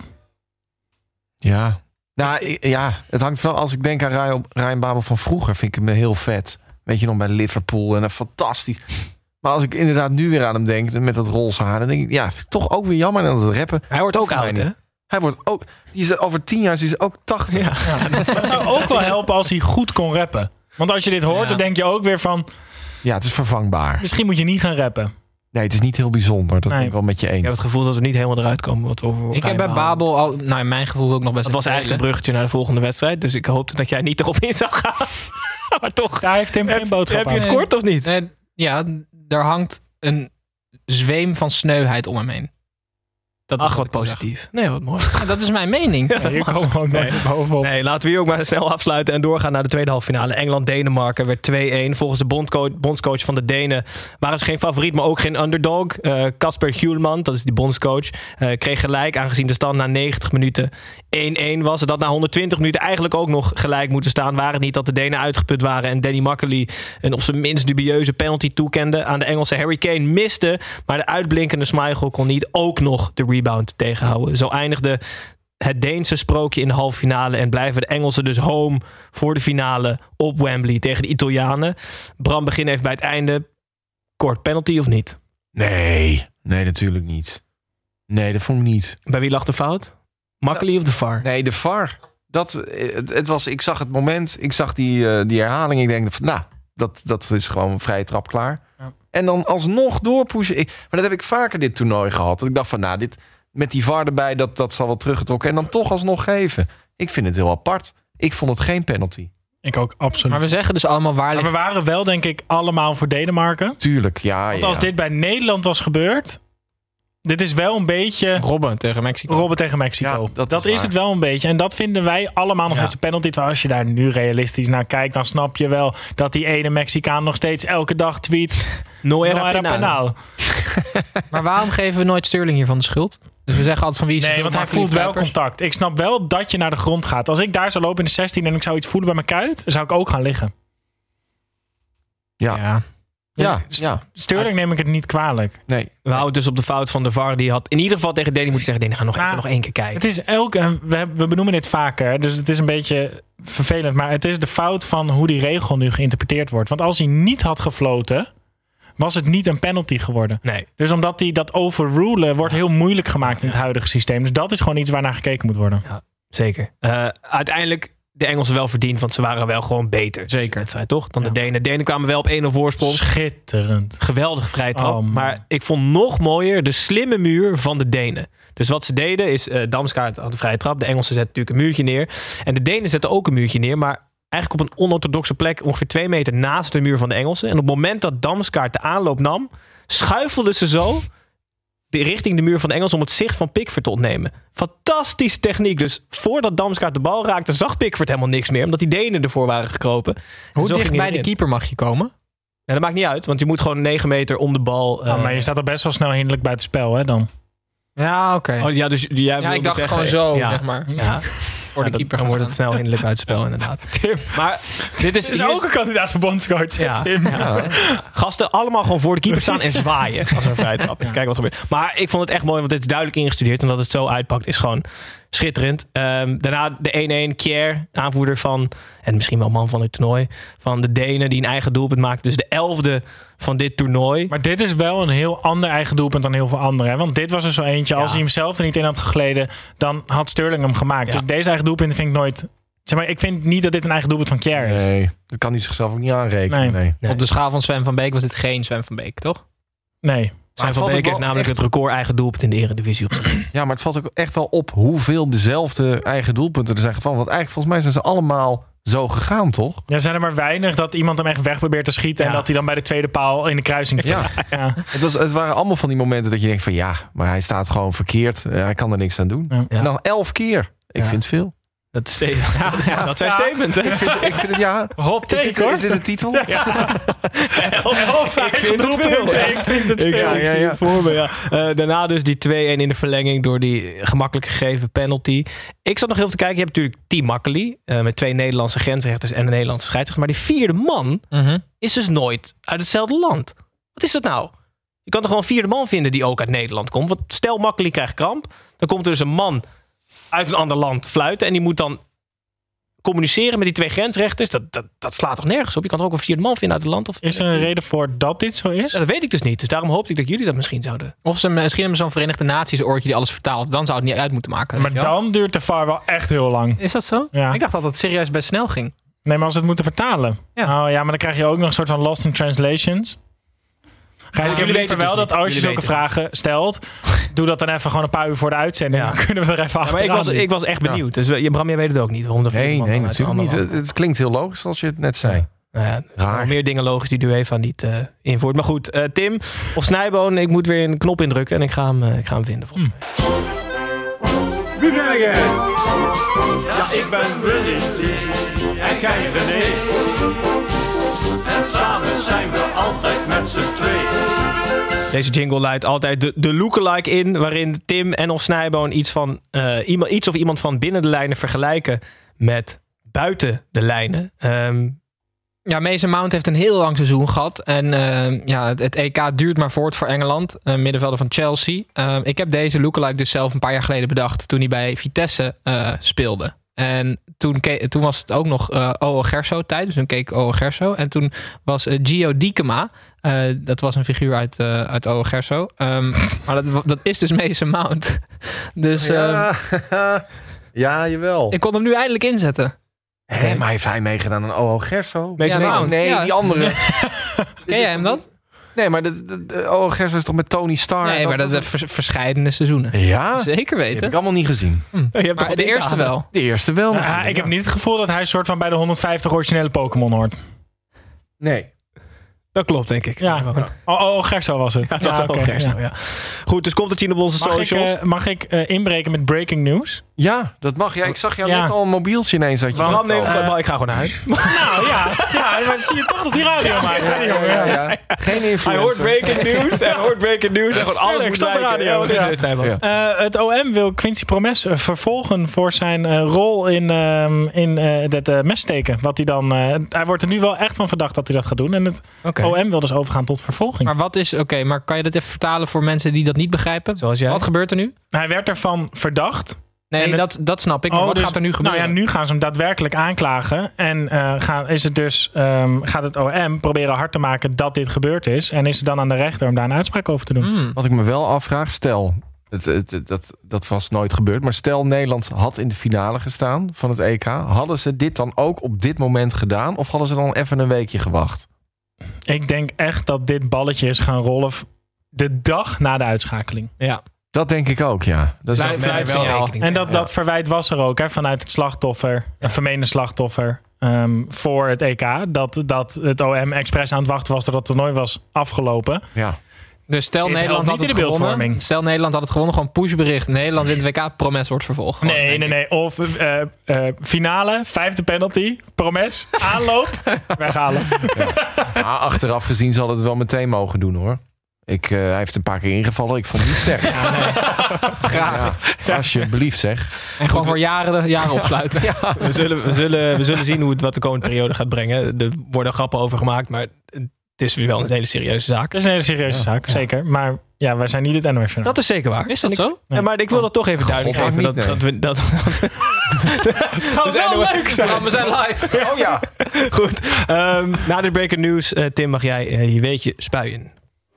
Ja. Nou, ik- ja, het hangt van. Als ik denk aan Ryan, Ryan Babel van vroeger, vind ik hem heel vet. Weet je nog, bij Liverpool en een fantastisch. Maar als ik inderdaad nu weer aan hem denk, met dat roze haar, dan denk ik, ja, toch ook weer jammer aan het rappen. Hij wordt ook Voor mij oud, niet. hè? Hij wordt ook, die is over tien jaar is hij ook tachtig. Ja. Het zou ook wel helpen als hij goed kon rappen. Want als je dit hoort, Ja. dan denk je ook weer van... Ja, het is vervangbaar. Misschien moet je niet gaan rappen. Nee, het is niet heel bijzonder. Dat Nee. ben ik wel met je Ik eens. heb het gevoel dat we niet helemaal eruit komen. Wat we over Ik heb bij Babel al, nou in mijn gevoel ook nog best Dat was even eigenlijk een delen. bruggetje naar de volgende wedstrijd. Dus ik hoopte dat jij niet erop in zou gaan. Maar toch. Daar heeft Tim geen boodschap Heb je het aan. kort of niet? Eh, ja, er hangt een zweem van sneuheid om hem heen. Dat is Ach, wat ik wil positief. Nee, wat mooi. zeggen. Ja, dat is mijn mening. Ja, hier komen we ook nooit Nee. bovenop. Nee, laten we hier ook maar snel afsluiten en doorgaan naar de tweede halve finale. Engeland-Denemarken werd twee-één. Volgens de bondcoach, bondscoach van de Denen waren ze geen favoriet, maar ook geen underdog. Kasper uh, Hjulman, dat is die bondscoach, uh, kreeg gelijk, aangezien de stand na negentig minuten één-één was. En dat na honderdtwintig minuten eigenlijk ook nog gelijk moeten staan. Waren het niet dat de Denen uitgeput waren en Danny Makkely een op zijn minst dubieuze penalty toekende aan de Engelse Harry Kane. Miste, maar de uitblinkende Schmeichel kon niet ook nog de rebound tegenhouden. Zo eindigde het Deense sprookje in de halve finale en blijven de Engelsen dus home voor de finale op Wembley tegen de Italianen. Bram, begin even bij het einde. Kort, penalty of niet? Nee, nee, natuurlijk niet. Nee, dat vond ik niet. Bij wie lag de fout? Makkely of de V A R? Nee, de V A R. Dat, het, het was, ik zag het moment, ik zag die, uh, die herhaling. Ik denk, van, nou, dat, dat is gewoon een vrije trap klaar. Ja. En dan alsnog doorpushen. Ik, maar dat heb ik vaker dit toernooi gehad. Dat ik dacht van, nou, dit met die V A R erbij, dat, dat zal wel teruggetrokken. En dan toch alsnog geven. Ik vind het heel apart. Ik vond het geen penalty. Ik ook, absoluut. Maar we zeggen dus allemaal waar Maar ligt... we waren wel, denk ik, allemaal voor Denemarken. Tuurlijk, ja. Want ja. als dit bij Nederland was gebeurd... Dit is wel een beetje Robben tegen Mexico. Robben tegen Mexico. Ja, dat dat is is, waar. het wel een beetje. En dat vinden wij allemaal nog Ja. eens een penalty. Terwijl als je daar nu realistisch naar kijkt... dan snap je wel dat die ene Mexicaan nog steeds elke dag tweet... No No era era penal. penal. Maar waarom geven we nooit Sterling hiervan de schuld? Dus we zeggen altijd van wie is de Nee, schuld, want hij Makkely voelt of wel Kuipers? contact. Ik snap wel dat je naar de grond gaat. Als ik daar zou lopen in de zestien en ik zou iets voelen bij mijn kuit... dan zou ik ook gaan liggen. Ja. Ja. Ja, Dus ja. Sterling neem ik het niet kwalijk. Nee. We houden dus op de fout van de V A R. Die had in ieder geval tegen Deni moeten zeggen... Deni, ga nog Nou, even nog één keer kijken. Het is elk, en we, hebben- we benoemen dit vaker, dus het is een beetje vervelend. Maar het is de fout van hoe die regel nu geïnterpreteerd wordt. Want als hij niet had gefloten, was het niet een penalty geworden. Nee. Dus omdat hij dat overrulen wordt heel moeilijk gemaakt in het huidige systeem. Dus dat is gewoon iets waarnaar gekeken moet worden. Ja, zeker. Uh, uiteindelijk de Engelsen wel verdiend, want ze waren wel gewoon beter. Zeker. Wedstrijd, toch? Dan Ja. de Denen. De Denen kwamen wel op één nul voorsprong. Schitterend. Geweldige vrije trap. Oh, man. maar ik vond nog mooier de slimme muur van de Denen. Dus wat ze deden is, uh, Damsgaard had de vrije trap. De Engelsen zetten natuurlijk een muurtje neer. En de Denen zetten ook een muurtje neer, maar eigenlijk op een onorthodoxe plek, ongeveer twee meter naast de muur van de Engelsen. En op het moment dat Damsgaard de aanloop nam, schuifelden ze zo de richting de muur van de Engelsen om het zicht van Pickford te ontnemen. Fantastische techniek. Dus voordat Damsgaard de bal raakte, zag Pickford helemaal niks meer, omdat die Denen ervoor waren gekropen. Hoe zo dicht ging hij bij de erin. keeper mag je komen? Ja, dat maakt niet uit, want je moet gewoon negen meter om de bal. Uh, Oh, maar je staat er best wel snel hinderlijk buiten spel, hè, dan. Ja, oké. Oh, ja, dus jij Ja, wilde ik dacht zeggen, gewoon zo, ja, zeg maar. Ja. Voor de Ja, keeper dan gaan wordt het staan. snel hinderlijk buitenspel, inderdaad. Tim. Maar dit is, Is hier ook een kandidaat voor bondscoach, Ja, Tim. ja. Gasten allemaal gewoon voor de keeper staan en zwaaien als er een vrije trap is. Kijk wat er gebeurt. Maar ik vond het echt mooi, want het is duidelijk ingestudeerd. En dat het zo uitpakt is gewoon schitterend. Um, daarna de één-één. Kjær, aanvoerder van, en misschien wel man van het toernooi, van de Denen die een eigen doelpunt maakte. Dus de elfde van dit toernooi. Maar dit is wel een heel ander eigen doelpunt dan heel veel anderen. Hè? Want dit was er zo eentje. Als Ja. hij hem zelf er niet in had gegleden, dan had Sterling hem gemaakt. Ja. Dus deze eigen doelpunten vind ik nooit... Zeg maar, ik vind niet dat dit een eigen doelpunt van Kjær is. Nee, dat kan hij zichzelf ook niet aanrekenen. Nee. Nee. Nee. Op de schaal van Sven van Beek was dit geen Sven van Beek, toch? Nee. Sven van valt Beek ook heeft wel namelijk echt- het record eigen doelpunt in de Eredivisie op zijn. Ja, maar het valt ook echt wel op hoeveel dezelfde eigen doelpunten er zijn gevallen. Want eigenlijk volgens mij zijn ze allemaal zo gegaan, toch? Ja, zijn er maar weinig dat iemand hem echt weg probeert te schieten... Ja. en dat hij dan bij de tweede paal in de kruising... Ja. ja. Het, was, het waren allemaal van die momenten dat je denkt van ja, maar hij staat gewoon verkeerd. Eh, hij kan er niks aan doen. Ja. En dan elf keer. Ik Ja. vind het veel. Dat, is, ja, ja, dat zijn Ja. statements. Ik vind, ik vind het ja. Hot Is take, dit, hoor. is dit een titel? Ik vind het veel. Ik vind het Ik, veel. ik ja, zie ja. het voor me, ja. Uh, daarna dus die twee-één in de verlenging door die gemakkelijk gegeven penalty. Ik zat nog heel even te kijken. Je hebt natuurlijk Team Makkely uh, met twee Nederlandse grensrechters en een Nederlandse scheidsrechter. Maar die vierde man is dus nooit uit hetzelfde land. Wat is dat nou? Je kan toch gewoon een vierde man vinden die ook uit Nederland komt? Want stel Makkely krijgt kramp. Dan komt er dus een man uit een ander land fluiten. En die moet dan communiceren met die twee grensrechters. Dat, dat, dat slaat toch nergens op? Je kan toch ook een vierde man vinden uit het land? Of... Is er een reden voor dat dit zo is? Ja, dat weet ik dus niet. Dus daarom hoopte ik dat jullie dat misschien zouden. Of ze misschien hebben zo'n Verenigde Naties oortje die alles vertaalt. Dan zou het niet uit moeten maken. Maar weet je wel? dan duurt de V A R wel echt heel lang. Is dat zo? Ja. Ik dacht dat het serieus best snel ging. Nee, maar als ze het moeten vertalen. Ja. Oh ja, maar dan krijg je ook nog een soort van lost in translations. Gijs, ik heb jullie liever weten wel het dus dat niet. als je Jullie zulke weten vragen stelt, doe dat dan even gewoon een paar uur voor de uitzending. Ja. Dan kunnen we er even Ja, achter. maar ik was, ik was echt benieuwd. Dus je, Bram, jij weet het ook niet. Waarom de vierde Nee, man nee, dan uit een natuurlijk niet. ander Het, land. het klinkt heel logisch zoals je het net zei. Nou ja, Raar. Raar. Meer dingen logisch die de UEFA niet uh, invoert. Maar goed, uh, Tim of Snijboon, ik moet weer een knop indrukken en ik ga hem, uh, ik ga hem vinden volgens mij. Wie ben jij? Ja, ik ben Willy en jij René. En samen zijn we altijd met z'n tweeën. Deze jingle luidt altijd de, de lookalike in, waarin Tim en of Snijboon iets, van, uh, iemand, iets of iemand van binnen de lijnen vergelijken met buiten de lijnen. Um, Ja, Mason Mount heeft een heel lang seizoen gehad. En uh, ja, het, het E K duurt maar voort voor Engeland. Uh, middenvelder van Chelsea. Uh, ik heb deze lookalike dus zelf een paar jaar geleden bedacht toen hij bij Vitesse uh, speelde. En toen, ke- toen was het ook nog uh, O O Gerso tijd. Dus toen keek ik O O Gerso. En toen was uh, Gio Diekema. Uh, dat was een figuur uit, uh, uit O O Gerso. Um, maar dat, dat is dus Mason Mount. Dus uh, Ja, ja, jawel. ik kon hem nu eindelijk inzetten. Hé, maar heeft hij meegedaan aan O O Gerso? Mason Ja, Mount. Nee, Ja. die andere. Ken jij hem dan? Nee, maar de, de, de O O Gerso is toch met Tony Starr? Nee, maar dat is vers- verscheidene seizoenen. Ja? Zeker Die heb weten. ik allemaal niet gezien. je hebt toch Maar de eerste wel. De eerste wel Ja, natuurlijk, ik heb ja. niet het gevoel dat hij een soort van bij de honderdvijftig originele Pokémon hoort. Nee. Dat klopt, denk ik. Ja. Oh, oh Gerso was het. Ja, dat was Ja, ook oké, Gerso, ja. ja. Goed, dus komt het zien op onze Mag ik, socials. uh, mag ik uh, inbreken met breaking news? Ja, dat mag. Ja, ik zag jou Ja. net al een mobieltje ineens. Had je Bram net neemt al. gewoon- ik ga gewoon naar huis. Nou ja, ja Ja, maar zie je toch dat die radio maakt. Ja, die jongen. Ja, ja. Geen influencer. Hij hoort breaking news en hoort breaking news en gewoon alles moet stop de lijken. radio. Ja, Ja. is het, ja. Uh, het O M wil Quincy Promes uh, vervolgen voor zijn uh, rol in, um, in uh, dat uh, messteken. Wat hij dan. Uh, hij wordt er nu wel echt van verdacht dat hij dat gaat doen. En het Okay. O M wil dus overgaan tot vervolging. Maar wat is... Oké, okay, maar kan je dat even vertalen voor mensen die dat niet begrijpen? Zoals jij. Wat gebeurt er nu? Hij werd ervan verdacht. Nee, het, dat, dat snap ik. Maar oh, wat dus, gaat er nu gebeuren? Nou ja, nu gaan ze hem daadwerkelijk aanklagen. En uh, gaan, is het dus, um, gaat het O M proberen hard te maken dat dit gebeurd is. En is het dan aan de rechter om daar een uitspraak over te doen. Hmm. Wat ik me wel afvraag, stel, het, het, het, dat, dat was nooit gebeurd, maar stel Nederland had in de finale gestaan van het E K. Hadden ze dit dan ook op dit moment gedaan? Of hadden ze dan even een weekje gewacht? Ik denk echt dat dit balletje is gaan rollen de dag na de uitschakeling. Ja. Dat denk ik ook, ja. Dat is Fluit- wel- fluitsignaal. En dat, Ja. dat verwijt was er ook hè, vanuit het slachtoffer, een vermeende slachtoffer, um, voor het E K. Dat, dat het O M expres aan het wachten was dat het toernooi was afgelopen. ja. Dus stel Dit Nederland helpt had niet het in de gewonnen. beeldvorming. Stel Nederland had het gewonnen. Gewoon pushbericht. Nederland wint W K. Promes wordt vervolgd. Gewoon, Nee, denk nee, ik. nee. Of uh, uh, finale, vijfde penalty, Promes, aanloop, weghalen. Maar achteraf gezien zal het wel meteen mogen doen, hoor. Ik, uh, hij heeft een paar keer ingevallen. Ik vond het niet slecht. Ja, nee. Graag. Ja, alsjeblieft, zeg. En gewoon voor jaren, jaren opsluiten. We zullen, we, zullen, we zullen zien hoe het wat de komende periode gaat brengen. Er worden grappen over gemaakt, maar het is wel een hele serieuze zaak. Dat is een hele serieuze Ja, zaak, ja. zeker. Maar ja, wij zijn niet het N O S journaal. Dat is zeker waar. Is dat En ik- zo? Ja, maar ik wil dat toch even duidelijk God, geven. niet, Dat, nee. dat we, dat, dat, Het zou wel leuk zijn. Ja, we zijn live. Oh ja. goed. Um, na de breaking news, uh, Tim, mag jij uh, je weetje spuien.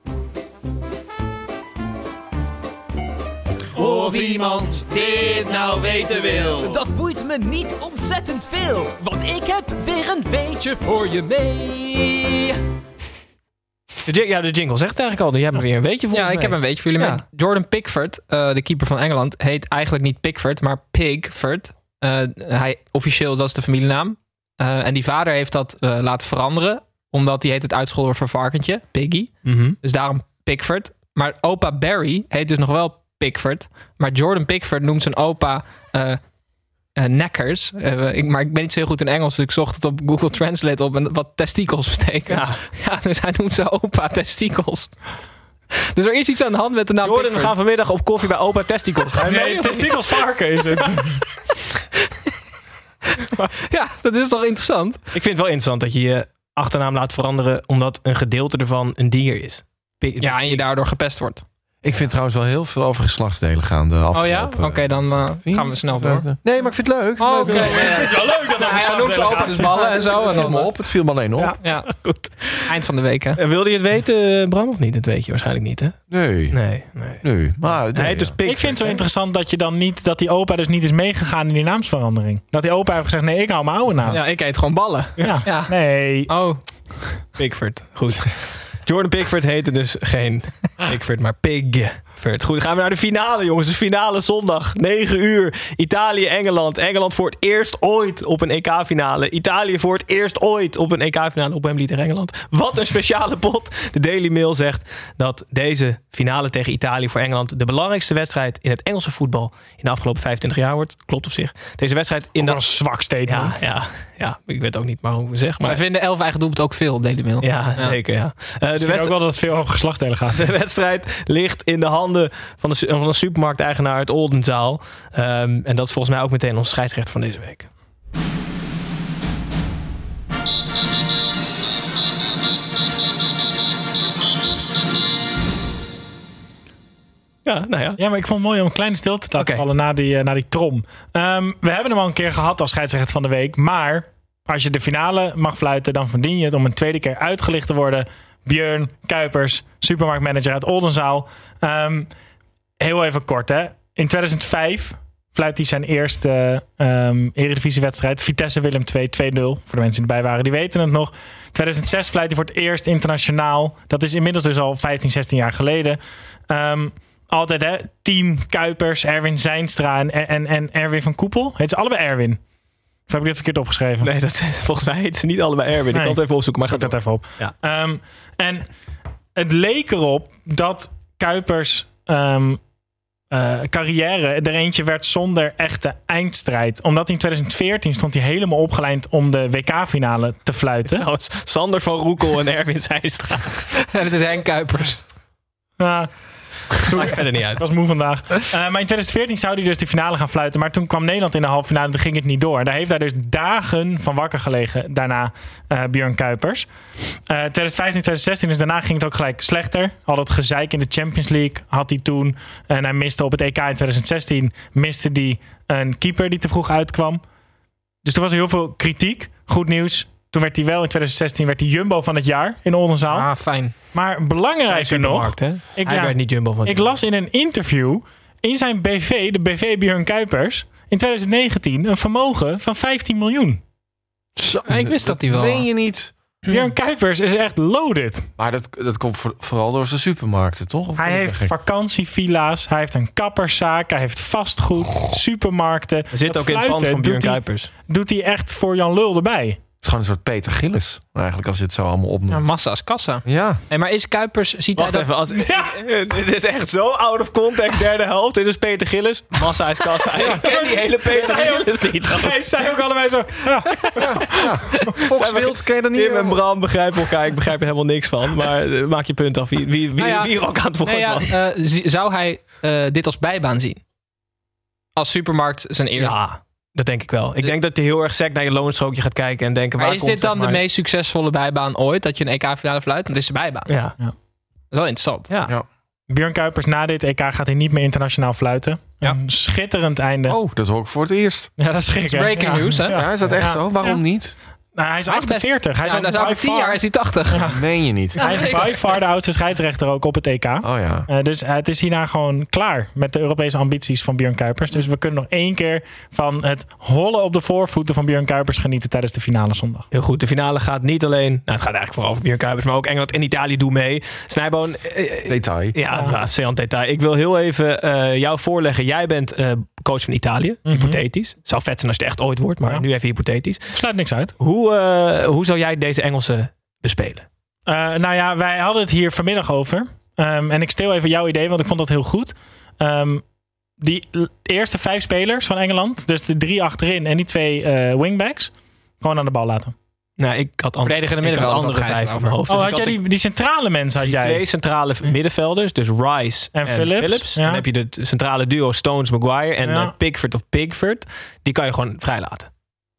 Of iemand dit nou weten wil. Dat boeit me niet ontzettend veel, want ik heb weer een weetje voor je mee. De, jing- ja, de jingle zegt eigenlijk al. Jij hebt me weer een weetje volgens Ja, ik mij. heb een weetje voor jullie Ja. mee. Jordan Pickford, uh, de keeper van Engeland, heet eigenlijk niet Pickford, maar Pigford. Uh, hij, officieel, dat is de familienaam. Uh, en die vader heeft dat uh, laten veranderen, omdat hij heet het uitscholden wordt voor varkentje, Piggy. Mhm. Dus daarom Pickford. Maar opa Barry heet dus nog wel Pickford. Maar Jordan Pickford noemt zijn opa uh, uh, Neckers. Uh, ik, maar ik ben niet zo heel goed in Engels, dus ik zocht het op Google Translate op en wat testikels betekent. Ja. Ja, dus hij noemt zijn opa testikels. Dus er is iets aan de hand met de naam Jordan, we Pickford. gaan vanmiddag op koffie bij opa Testicles. Ga je mee? Nee, testikels varken is het. Ja, dat is toch interessant? Ik vind het wel interessant dat je je achternaam laat veranderen omdat een gedeelte ervan een dier is. Pi- Ja, en je daardoor gepest wordt. Ik vind trouwens wel heel veel over geslachtsdelen gaan. De Oh ja? Oké, dan uh, gaan we snel door. Nee, maar ik vind het leuk. Oh, Oké. Leuk. Okay. Het is wel leuk dat Nou, hij noemt ze opa dus ballen en zo. Het En viel me dan, op. Het viel me alleen op. Ja. ja, Goed. eind van de week, hè? En wilde je het weten, Bram, of niet? Dat weet je waarschijnlijk niet, hè? Nee. Nee, nee. Nee. Maar, nee, Hij heet dus ja. Pickford, Ik vind het zo hè? interessant dat je dan niet, dat die opa dus niet is meegegaan in die naamsverandering. Dat die opa heeft gezegd, nee, ik hou mijn oude naam. Ja, ik eet gewoon ballen. Ja. Ja. Nee. Oh, Pickford. Goed. Jordan Pickford heette dus geen Pickford, maar Pigford. Goed, dan gaan we naar de finale, jongens. De finale zondag, negen uur. Italië-Engeland. Engeland voor het eerst ooit op een E K-finale. Italië voor het eerst ooit op een E K-finale op Wembley tegen Engeland. Wat een speciale pot. De Daily Mail zegt dat deze finale tegen Italië voor Engeland de belangrijkste wedstrijd in het Engelse voetbal in de afgelopen vijfentwintig jaar wordt. Klopt op zich. Deze wedstrijd in Ook de... wel een zwak Ja, statement. ja, ja, ik weet ook niet maar hoe we zeggen. zij Maar... vinden elf eigen doelpunten ook veel op Daily Mail. Ja, zeker. Ja. Uh, de Ik vind wedstrijd... ook wel dat het veel over geslachtsdelen gaat. De wedstrijd ligt in de handen van de, su- van de supermarkteigenaar uit Oldenzaal. Um, en dat is volgens mij ook meteen onze scheidsrechter van deze week. Ja, nou ja. Ja, maar ik vond het mooi om een kleine stilte te laten Oké. vallen na die, uh, na die trom. Um, we hebben hem al een keer gehad als scheidsrechter van de week. Maar als je de finale mag fluiten, dan verdien je het om een tweede keer uitgelicht te worden. Björn Kuipers, supermarktmanager uit Oldenzaal. Um, heel even kort, hè. In tweeduizend vijf fluit hij zijn eerste um, Eredivisiewedstrijd. Vitesse Willem twee, twee nul. Voor de mensen die erbij waren, die weten het nog. tweeduizend zes fluit hij voor het eerst internationaal. Dat is inmiddels dus al vijftien, zestien jaar geleden. Um, altijd, hè. Team Kuipers, Erwin Zijnstra en, en, en Erwin van Koepel. Heet ze allebei Erwin? Of heb ik dit verkeerd opgeschreven? Nee, dat, volgens mij heet ze niet allebei Erwin. Ik Nee. kan het even opzoeken, maar Zoek ga dat even op. Ja. Um, en het leek erop dat Kuipers um, uh, carrière er eentje werd zonder echte eindstrijd. Omdat in twintig veertien stond hij helemaal opgeleid om de W K-finale te fluiten. Nou, Sander van Roekel en Erwin Zijstra. En het is Henk Kuipers. Uh, Dat maakt verder niet uit. Ik was moe vandaag. Uh, maar in twintig veertien zou hij dus de finale gaan fluiten. Maar toen kwam Nederland in de halve finale en toen ging het niet door. En daar heeft hij dus dagen van wakker gelegen. Daarna uh, Björn Kuipers. Uh, twintig vijftien, twintig zestien, dus daarna ging het ook gelijk slechter. Al dat gezeik in de Champions League had hij toen. En hij miste op het E K in twintig zestien. Miste hij een keeper die te vroeg uitkwam. Dus er was heel veel kritiek. Goed nieuws. Toen werd hij wel in twintig zestien werd hij Jumbo van het jaar in Oldenzaal. Ah, fijn. Maar belangrijker nog. Hè? Ik, hij ja, werd niet Jumbo van het Ik jaar. las in een interview in zijn B V, de B V Björn Kuipers, in twintig negentien een vermogen van vijftien miljoen. Zo, Ja, ik wist dat hij wel. Meen je niet? Björn Kuipers is echt loaded. Maar dat, dat komt voor- vooral door zijn supermarkten, toch? Of Hij ben ik heeft gek? vakantievilla's, hij heeft een kapperszaak, hij heeft vastgoed, supermarkten. We zitten Dat ook in het pand fluiten van Björn doet hij- Kuipers. Doet hij echt voor Jan Lul erbij. Het is gewoon een soort Peter Gillis, eigenlijk, als je het zo allemaal Ja, opnoemt. massa's kassa. Ja. Hey, maar is Kuipers... Ziet Wacht hij dat... even. Als, Dit is echt zo out of context. Derde helft. Dit is Peter Gillis. Massa is kassa. Ik ken die hele Peter Gillis niet. Hij zei ook allebei zo. Ja. Fox Wild, ken je dat niet? Tim en Bram begrijpen elkaar. Ik begrijp er helemaal niks van. Maar uh, maak je punt af. Wie, wie, wie, Nou ja, wie er ook aan het woord Nee, ja, was. uh, zi- zou hij uh, dit als bijbaan zien? Als supermarkt zijn eer. Ja, dat denk ik wel. Ik denk dat hij heel erg sec naar je loonstrookje gaat kijken. En denken, Maar waar is komt, dit dan zeg maar, de meest succesvolle bijbaan ooit? Dat je een E K-finale fluit? Want het is de bijbaan. Ja. Ja. Dat is wel interessant. Ja. Ja. Björn Kuipers na dit E K gaat hij niet meer internationaal fluiten. Ja. Een schitterend einde. Oh, dat hoor ik voor het eerst. Ja, dat is gek. is hè? breaking news, hè? Ja, is dat echt Ja. zo? Waarom Ja. niet? Nou, hij is Hij is best- achtenveertig. Hij is Ja, ook dat is over by tien far- jaar is hij tachtig. Meen je niet? Hij is by far de oudste scheidsrechter ook op het E K. Oh ja. Uh, dus uh, het is hierna gewoon klaar met de Europese ambities van Björn Kuipers. Dus we kunnen nog één keer van het hollen op de voorvoeten van Björn Kuipers genieten tijdens de finale zondag. Heel goed. De finale gaat niet alleen... Nou, het gaat eigenlijk vooral over Björn Kuipers. Maar ook Engeland en Italië doen mee. Snijboon... eh, Detail. Ja, ja. Nou, zeer detail. Ik wil heel even uh, jou voorleggen. Jij bent uh, coach van Italië. Mm-hmm. Hypothetisch. Zou vet zijn als je het echt ooit wordt. Maar Ja. nu even hypothetisch. Sluit niks uit. Hoe, uh, hoe zou jij deze Engelsen bespelen? Uh, nou ja, wij hadden het hier vanmiddag over. Um, en ik steel even jouw idee, want ik vond dat heel goed. Um, die l- eerste vijf spelers van Engeland, dus de drie achterin en die twee uh, wingbacks, gewoon aan de bal laten. Nou, ik had, and- Verdedigende ik had middenvelders andere had Gijs vijf in het mijn over. hoofd. Oh, Dus had ik jij had die, die centrale mensen had die jij? twee centrale middenvelders. Dus Rice En en, Phillips, Phillips. ja. Dan heb je de t- centrale duo Stones-Maguire. En Ja. uh, Pickford of Pickford. Die kan je gewoon vrijlaten.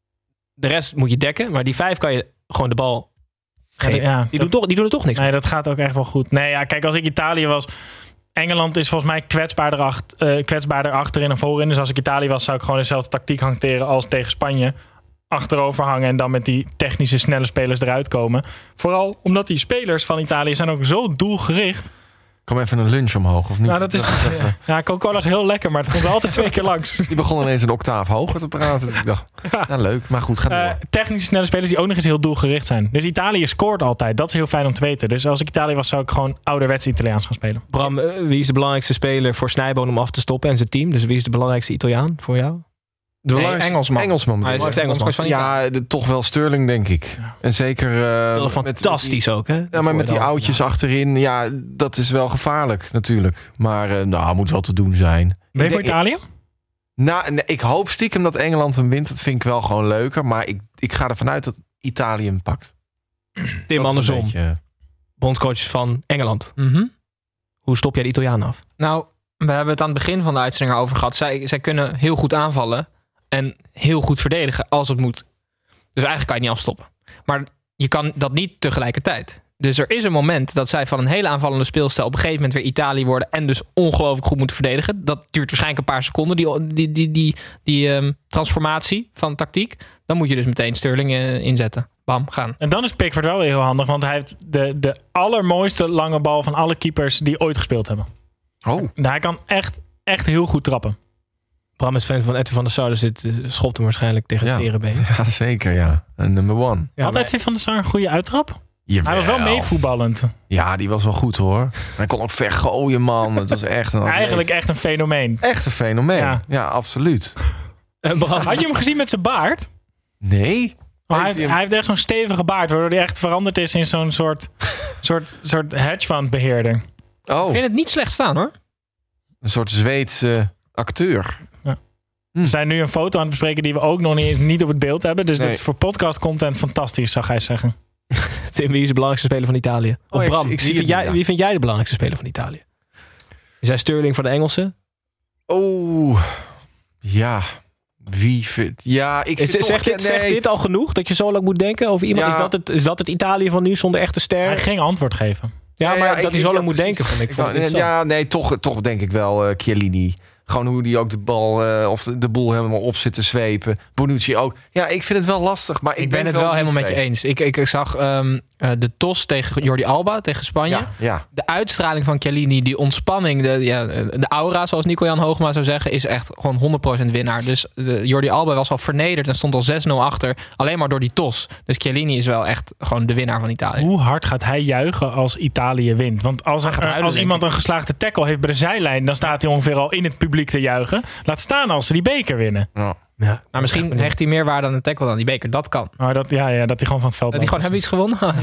De rest moet je dekken. Maar die vijf kan je gewoon de bal geven. Ja, die, dat- doen toch, die doen er toch niks Nee, dat gaat ook echt wel goed. Nee, ja, kijk, als ik Italië was... Engeland is volgens mij kwetsbaarder, acht, uh, kwetsbaarder achterin en voorin. Dus als ik Italië was, zou ik gewoon dezelfde tactiek hanteren als tegen Spanje. Achterover hangen en dan met die technische snelle spelers eruit komen. Vooral omdat die spelers van Italië zijn ook zo doelgericht. Kom even een lunch omhoog, of niet? Nou, dat is... even- Ja, Coca-Cola is heel lekker, maar het komt wel altijd twee keer langs. Die begon ineens een octaaf hoger te praten. Ik dacht, nou leuk, maar goed, ga door. Uh, technische snelle spelers die ook nog eens heel doelgericht zijn. Dus Italië scoort altijd. Dat is heel fijn om te weten. Dus als ik Italië was, zou ik gewoon ouderwets Italiaans gaan spelen. Bram, uh, wie is de belangrijkste speler voor Snijboon om af te stoppen en zijn team? Dus wie is de belangrijkste Italiaan voor jou? De Nee, belangrijkste- Engelsman. Engelsman. Hij is bedoel ik. Engelsman. Engelsman van Italië. Ja, de- toch wel Sterling, denk ik. En zeker... uh, Wel met- fantastisch ook, hè? Ja, maar met die oudjes achterin, ja, dat is wel gevaarlijk natuurlijk. Maar uh, nou, moet wel te doen zijn. Ben je Ik voor denk- Italië? Nou, nee, ik hoop stiekem dat Engeland hem wint. Dat vind ik wel gewoon leuker. Maar ik, ik ga ervan uit dat Italië hem pakt. Tim, Dat is een andersom. beetje- Bondscoach van Engeland. Mhm. Hoe stop jij de Italiaan af? Nou, we hebben het aan het begin van de uitzending over gehad. Zij, zij kunnen heel goed aanvallen en heel goed verdedigen als het moet. Dus eigenlijk kan je het niet afstoppen. Maar je kan dat niet tegelijkertijd. Dus er is een moment dat zij van een hele aanvallende speelstijl op een gegeven moment weer Italië worden en dus ongelooflijk goed moeten verdedigen. Dat duurt waarschijnlijk een paar seconden, die, die, die, die, die um, transformatie van tactiek. Dan moet je dus meteen Sterling uh, inzetten. Bam, gaan. En dan is Pickford wel weer heel handig, want hij heeft de, de allermooiste lange bal van alle keepers die ooit gespeeld hebben. Oh. En hij kan echt, echt heel goed trappen. Bram is fan van Edwin van der Sar, dus dit uh, schopt hem waarschijnlijk tegen het Ja. zere been. Ja, zeker, ja. En number one. Ja, Had maar- Edwin van der Sar een goede uittrap? Jawel. Hij was wel meevoetballend. Ja, die was wel goed hoor. Hij kon ook ver gooien, man. Het was echt een atleet. Eigenlijk echt een fenomeen. Echt een fenomeen. Ja. Ja, absoluut. En Bram, Had je hem gezien met zijn baard? Nee. Maar hij, Heeft heeft, hij hem- hij heeft echt zo'n stevige baard, waardoor hij echt veranderd is in zo'n soort, soort, soort hedge fund beheerder. Oh. Ik vind het niet slecht staan hoor. Een soort Zweedse acteur. Ja. We zijn nu een foto aan het bespreken die we ook nog niet, eens, niet op het beeld hebben. Dus Nee. dit is voor podcast content fantastisch, zou hij zeggen. Tim, wie is de belangrijkste speler van Italië? Of Oh, ik- Bram, ik wie, zie vind het jij, nu, ja. wie vind jij de belangrijkste speler van Italië? Is hij Sterling voor de Engelsen? Oh, ja. Wie vindt... Ja, ik Is, vind zegt, toch... dit, zegt dit al genoeg dat je zo lang moet denken over iemand? Ja. Is, dat het, is dat het Italië van nu zonder echte ster? Hij ging antwoord geven. Ja, maar ik- dat hij zo ja, lang moet precies. denken, vond ik. Vond ik wou- interessant. ja, nee, toch, toch denk ik wel uh, Chiellini. Gewoon hoe die ook de bal uh, of de, de boel helemaal op zit te zwepen. Bonucci ook. Ja, ik vind het wel lastig. Maar ik, Ik ben denk het wel die helemaal met je twee. eens. Ik, ik, ik zag um, uh, de tos tegen Jordi Alba, tegen Spanje. Ja, ja. De uitstraling van Chiellini, die ontspanning, de, ja, de aura, zoals Nico-Jan Hoogma zou zeggen, is echt gewoon honderd procent winnaar. Dus de, Jordi Alba was al vernederd en stond al zes nul achter. Alleen maar door die tos. Dus Chiellini is wel echt gewoon de winnaar van Italië. Hoe hard gaat hij juichen als Italië wint? Want als, Hij gaat er, huilen, als denk iemand ik. een geslaagde tackle heeft bij de zijlijn, dan staat hij ongeveer al in het publiek te juichen. Laat staan als ze die beker winnen. Ja. Ja. Maar misschien hecht hij meer waarde aan een tackle dan die beker. Dat kan. Maar dat, ja, ja, dat hij gewoon van het veld Dat hij gewoon, loopt. hebben we iets gewonnen?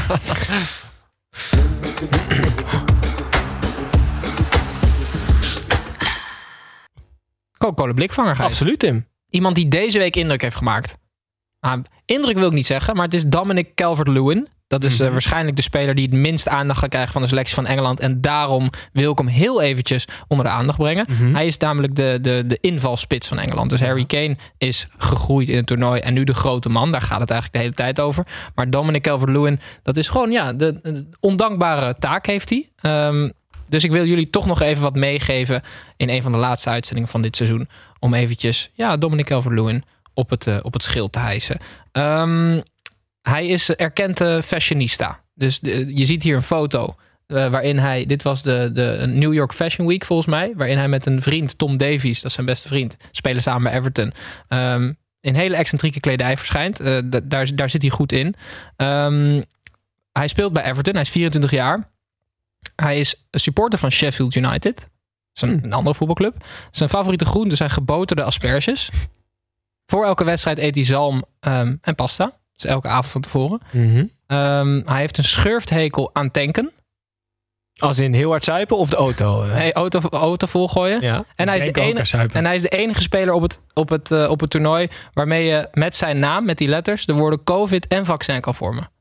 Coca-Cola blikvanger, Gijs. Absoluut, Tim. Iemand die deze week indruk heeft gemaakt. Nou, indruk wil ik niet zeggen, maar het is Dominic Calvert-Lewin. Dat is uh, Mhm. waarschijnlijk de speler die het minst aandacht gaat krijgen van de selectie van Engeland. En daarom wil ik hem heel eventjes onder de aandacht brengen. Mhm. Hij is namelijk de, de, de invalspits van Engeland. Dus Harry Kane is gegroeid in het toernooi en nu de grote man. Daar gaat het eigenlijk de hele tijd over. Maar Dominic Calvert-Lewin, dat is gewoon ja, de, de ondankbare taak heeft hij. Um, dus ik wil jullie toch nog even wat meegeven in een van de laatste uitzendingen van dit seizoen. Om eventjes ja, Dominic Calvert-Lewin op het, uh, op het schild te hijsen. Um, hij is erkend uh, fashionista. Dus de, je ziet hier een foto uh, waarin hij... Dit was de, de New York Fashion Week volgens mij. Waarin hij met een vriend, Tom Davies, dat is zijn beste vriend, spelen samen bij Everton. Um, in hele excentrieke kledij verschijnt. Uh, d- daar, daar zit hij goed in. Um, hij speelt bij Everton. Hij is vierentwintig jaar. Hij is een supporter van Sheffield United. Dat is een, een andere voetbalclub. Zijn favoriete groenten zijn geboterde asperges. Voor elke wedstrijd eet hij zalm um, en pasta. Dus elke avond van tevoren. Mm-hmm. Um, hij heeft een schurfthekel aan tanken. Als in heel hard zuipen of de auto? Uh? Nee, auto, auto volgooien. Ja. En, hij is de enige, en hij is de enige speler op het, op, het, uh, op het toernooi waarmee je met zijn naam, met die letters, de woorden COVID en vaccin kan vormen.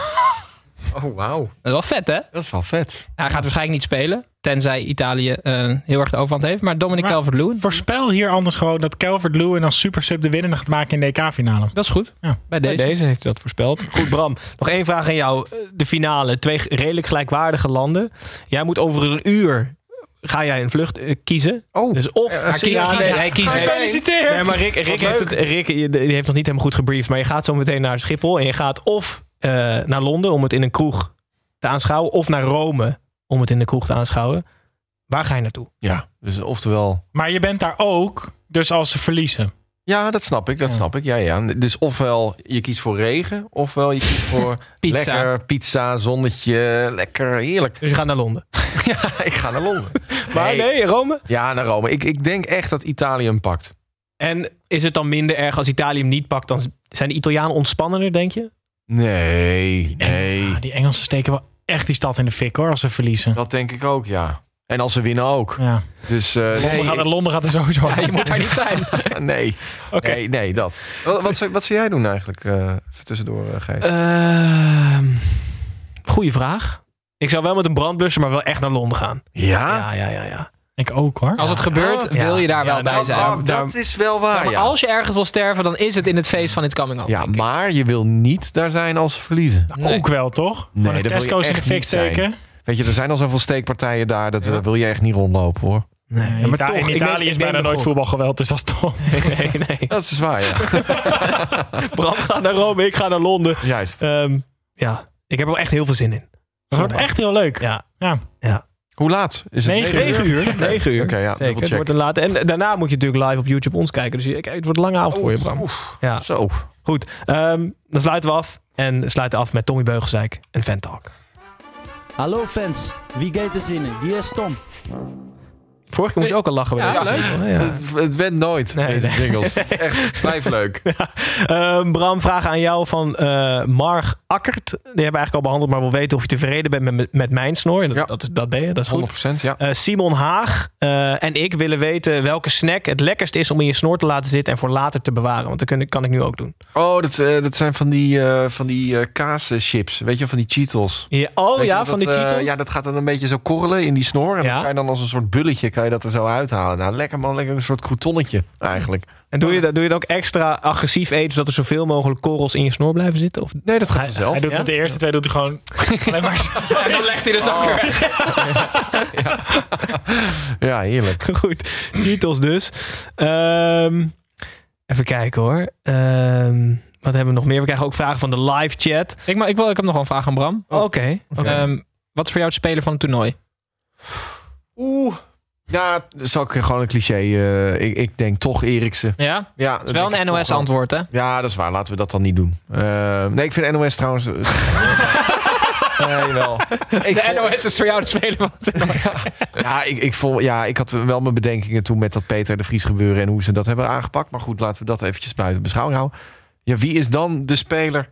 Oh, wauw. Dat is wel vet, hè? Dat is wel vet. Hij gaat waarschijnlijk niet spelen. Tenzij Italië uh, heel erg de overhand heeft. Maar Dominic Calvert-Lewin. Voorspel hier anders gewoon dat Calvert-Lewin als supersub de winnende gaat maken in de E K-finale. Dat is goed. Ja. Bij, deze. Bij deze heeft hij dat voorspeld. Goed, Bram. Nog één vraag aan jou. De finale. Twee redelijk gelijkwaardige landen. Jij moet over een uur... Ga jij een vlucht uh, kiezen? Oh. Dus of... Uh, kiezen. Nee, nee, kiezen. Gefeliciteerd! Nee, maar Rick, Rick, heeft, het, Rick die heeft nog niet helemaal goed gebriefd. Maar je gaat zo meteen naar Schiphol. En je gaat of uh, naar Londen om het in een kroeg te aanschouwen. Of naar Rome om het in de kroeg te aanschouwen. Waar ga je naartoe? Ja, dus oftewel... Maar je bent daar ook, dus als ze verliezen. Ja, dat snap ik, dat ja. snap ik. Ja, ja. Dus ofwel je kiest voor regen, ofwel je kiest voor pizza. lekker pizza, zonnetje, lekker, heerlijk. Dus je gaat naar Londen? Ja, ik ga naar Londen. Maar nee, nee Rome? Ja, naar Rome. Ik, ik denk echt dat Italië hem pakt. En is het dan minder erg als Italië hem niet pakt? Dan zijn de Italianen ontspannender, denk je? Nee, nee. Ja, die Engelsen steken wel echt die stad in de fik, hoor, als ze verliezen. Dat denk ik ook, ja. En als ze winnen ook. Ja. Dus, uh, Londen, nee, gaat er, Londen gaat er sowieso ja, je moet daar niet zijn. nee. Okay. nee, nee, dat. Wat, wat, wat zou jij doen eigenlijk? Uh, even tussendoor, uh, Gijs. Uh, goeie vraag. Ik zou wel met een brandblusser, maar wel echt naar Londen gaan. Ja? Ja, ja, ja, ja. Ik ook, hoor. Als het ja. gebeurt, oh, wil je daar ja, wel bij nou, zijn. Oh, dat is wel waar, maar ja. als je ergens wil sterven, dan is het in het feest van It's Coming Home. Ja, maar je wil niet daar zijn als ze verliezen. Nee. Ook wel, toch? Nee, Van de Tesco's in de fik steken. Weet je, er zijn al zoveel steekpartijen daar. Dat ja. wil je echt niet rondlopen, hoor. Nee, ja, maar Ita- toch, in Italië is bijna nooit voetbalgeweld, dus dat is toch... Nee, nee, nee. Dat is waar, ja. Bram gaat naar Rome, ik ga naar Londen. Juist. Um, ja, ik heb er wel echt heel veel zin in. Dat wordt echt heel leuk. Ja. ja. ja. Hoe laat? Is het negen, negen uur? Okay. negen uur. Oké, okay, ja. Zeker, het wordt een late. En daarna moet je natuurlijk live op YouTube ons kijken. Dus het wordt een lange avond voor je, Bram. Oef, ja. Zo. Goed, um, dan sluiten we af. En sluiten af met Tommy Beugelsdijk en Fan Talk. Hallo fans, wie gaat er zinnen? Wie is Tom? Vorige keer moest je ook al lachen. Ja, ja, leuk. Ja. Het, het went nooit, nee, deze jingles. Het is echt, blijf leuk. Ja. Um, Bram, vraag aan jou van uh, Marg Akkert, die hebben we eigenlijk al behandeld, maar wil weten of je tevreden bent met, met mijn snor. Dat, Ja. dat, is, dat ben je, dat is goed. honderd procent, ja. Uh, Simon Haag uh, en ik willen weten welke snack het lekkerst is om in je snor te laten zitten en voor later te bewaren. Want dat kan, kan ik nu ook doen. Oh, dat, uh, dat zijn van die, uh, van die uh, kaaschips. Weet je, van die Cheetos. Ja, oh Weet ja, je, van dat, die Cheetos? Uh, ja, dat gaat dan een beetje zo korrelen in die snor. En Ja. dat kan je dan als een soort bulletje kan je dat er zo uithalen. Nou, lekker man, lekker een soort croutonnetje eigenlijk. En doe je, dat, doe je dat ook extra agressief eten, zodat er zoveel mogelijk korrels in je snor blijven zitten? Of? Nee, dat gaat Hij, vanzelf. hij doet Ja? met de eerste twee doet hij gewoon alleen maar... En dan legt hij dus ook weer weg. Ja, heerlijk. Goed, Cheetos dus. Um, even kijken hoor. Um, wat hebben we nog meer? We krijgen ook vragen van de live chat. Ik, maar, ik, wil, ik heb nog wel een vraag aan Bram. Oké. Okay. Okay. Um, wat is voor jou het spelen van het toernooi? Oeh. Ja, dat is ook gewoon een cliché. Uh, ik, ik denk toch Eriksen. Ja? Ja, dat is wel een N O S-antwoord, hè? Ja, dat is waar. Laten we dat dan niet doen. Uh, nee, ik vind N O S trouwens... Nee, wel. Ik de vond... N O S is voor jou de speler van het toernooi. Ja, ja, ik, ik, vond, ja, ik had wel mijn bedenkingen toen met dat Peter de Vries gebeuren en hoe ze dat hebben aangepakt. Maar goed, laten we dat eventjes buiten beschouwing houden. Ja, wie is dan de speler?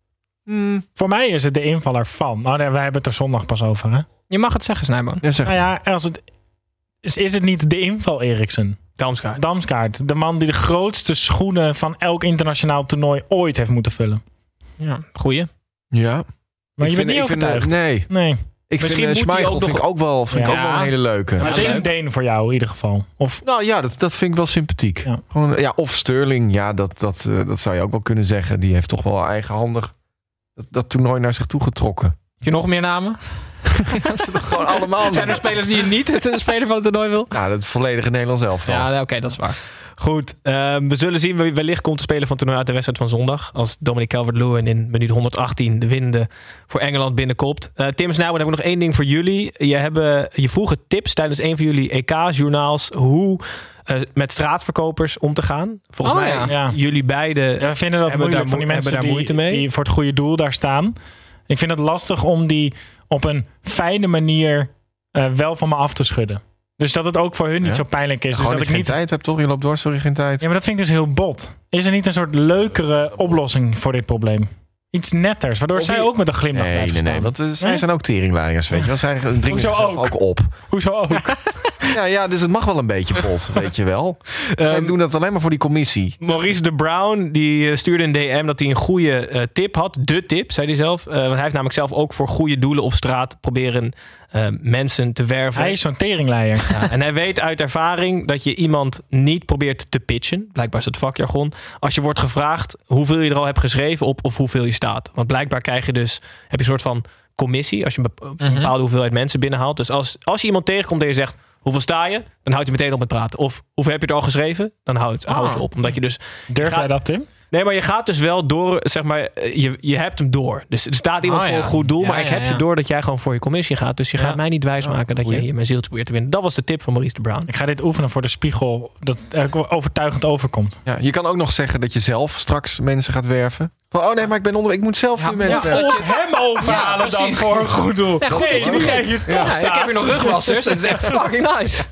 Hmm. Voor mij is het de invaller van. Nou, nee, wij hebben het er zondag pas over, hè? Je mag het zeggen, Snijboon. Ja, zeg. Nou ja, als het, is, is het niet de inval Eriksen? Damskaart. Damskaart. De man die de grootste schoenen van elk internationaal toernooi ooit heeft moeten vullen. Ja, goeie. Ja. Maar ik je bent niet ik overtuigd. Vind, nee. Nee. Ik Misschien vind uh, moet hij Schmeichel ook vind nog- ik ook wel, vind ik Ja. ook wel een hele leuke. Maar Ja, het is leuk. een Deen voor jou in ieder geval. Of Nou ja, dat, dat vind ik wel sympathiek. Ja. Gewoon, ja, of Sterling, ja, dat, dat, uh, dat zou je ook wel kunnen zeggen. Die heeft toch wel eigenhandig dat, dat toernooi naar zich toe getrokken. Heb je nog meer namen? Dat ze toch gewoon allemaal... Zijn er spelers die je niet het speler van het toernooi wil? Nou, dat volledige Nederlands elftal. Ja, oké, okay, dat is waar. Goed, um, we zullen zien. Wellicht komt de speler van het toernooi uit de wedstrijd van zondag. Als Dominic Calvert-Lewin in minuut honderdachttien de winnende voor Engeland binnenkomt. Uh, Tim Snijboon, heb ik nog één ding voor jullie. Je, hebben, je vroeg tips tijdens een van jullie E K-journaals hoe uh, met straatverkopers om te gaan. Volgens Oh, mij, ja. Ja. jullie beiden Ja, we vinden dat hebben moeilijk daar, van die hebben mensen daar die, moeite mee. die voor het goede doel daar staan. Ik vind het lastig om die op een fijne manier uh, wel van me af te schudden. Dus dat het ook voor hun niet Ja. zo pijnlijk is. Dus Gewoon dat dat ik ik niet. geen tijd heb, toch? Je loopt door, sorry, geen tijd. Ja, maar dat vind ik dus heel bot. Is er niet een soort leukere oplossing voor dit probleem? Iets netters, waardoor Of zij die- ook met een glimlach Nee, blijven nee, nee. staan. Want uh, zij Nee? zijn ook teringleiers, weet je wel. Zij dringen Hoezo zichzelf ook? ook op. Hoezo ook? Ja, ja, dus het mag wel een beetje pot, weet je wel. Zij Um, doen dat alleen maar voor die commissie. Maurice de Brown die uh, stuurde een D M dat hij een goede uh, tip had. De tip, zei hij zelf. Uh, want hij heeft namelijk zelf ook voor goede doelen op straat proberen uh, mensen te werven. Hij is zo'n teringleier. Ja, en hij weet uit ervaring dat je iemand niet probeert te pitchen. Blijkbaar is het vakjargon. Als je wordt gevraagd hoeveel je er al hebt geschreven op of hoeveel je staat. Want blijkbaar krijg je dus, heb je een soort van commissie als je een bepa- een Mhm. bepaalde hoeveelheid mensen binnenhaalt. Dus als, als je iemand tegenkomt en je zegt hoeveel sta je, dan houdt hij meteen op met praten. Of hoeveel heb je er al geschreven, dan houdt Ah. houdt je op. Omdat je dus Durf Ga- jij dat, Tim? nee, maar je gaat dus wel door, zeg maar, eh, je, je hebt hem door. Dus er staat iemand Oh, voor ja. een goed doel, Ja, maar ik ja, heb ja. je door dat jij gewoon voor je commissie gaat. Dus je Ja. gaat mij niet wijsmaken dat je goeie. hier mijn zieltje probeert te winnen. Dat was de tip van Maurice de Brown. Ik ga dit oefenen voor de spiegel. Dat het ook overtuigend overkomt. Ja, je kan ook nog zeggen dat je zelf straks mensen gaat werven. Van, oh nee, maar ik ben onder, ik moet zelf Ja, nu mensen ja, werven. dat je- Hem overhalen Ja, dan precies. voor een goed doel. Ja, goed Nee, dat je nu begint. krijg je Ja, toch ik staat. heb hier nog rugwassers. Het is echt fucking nice.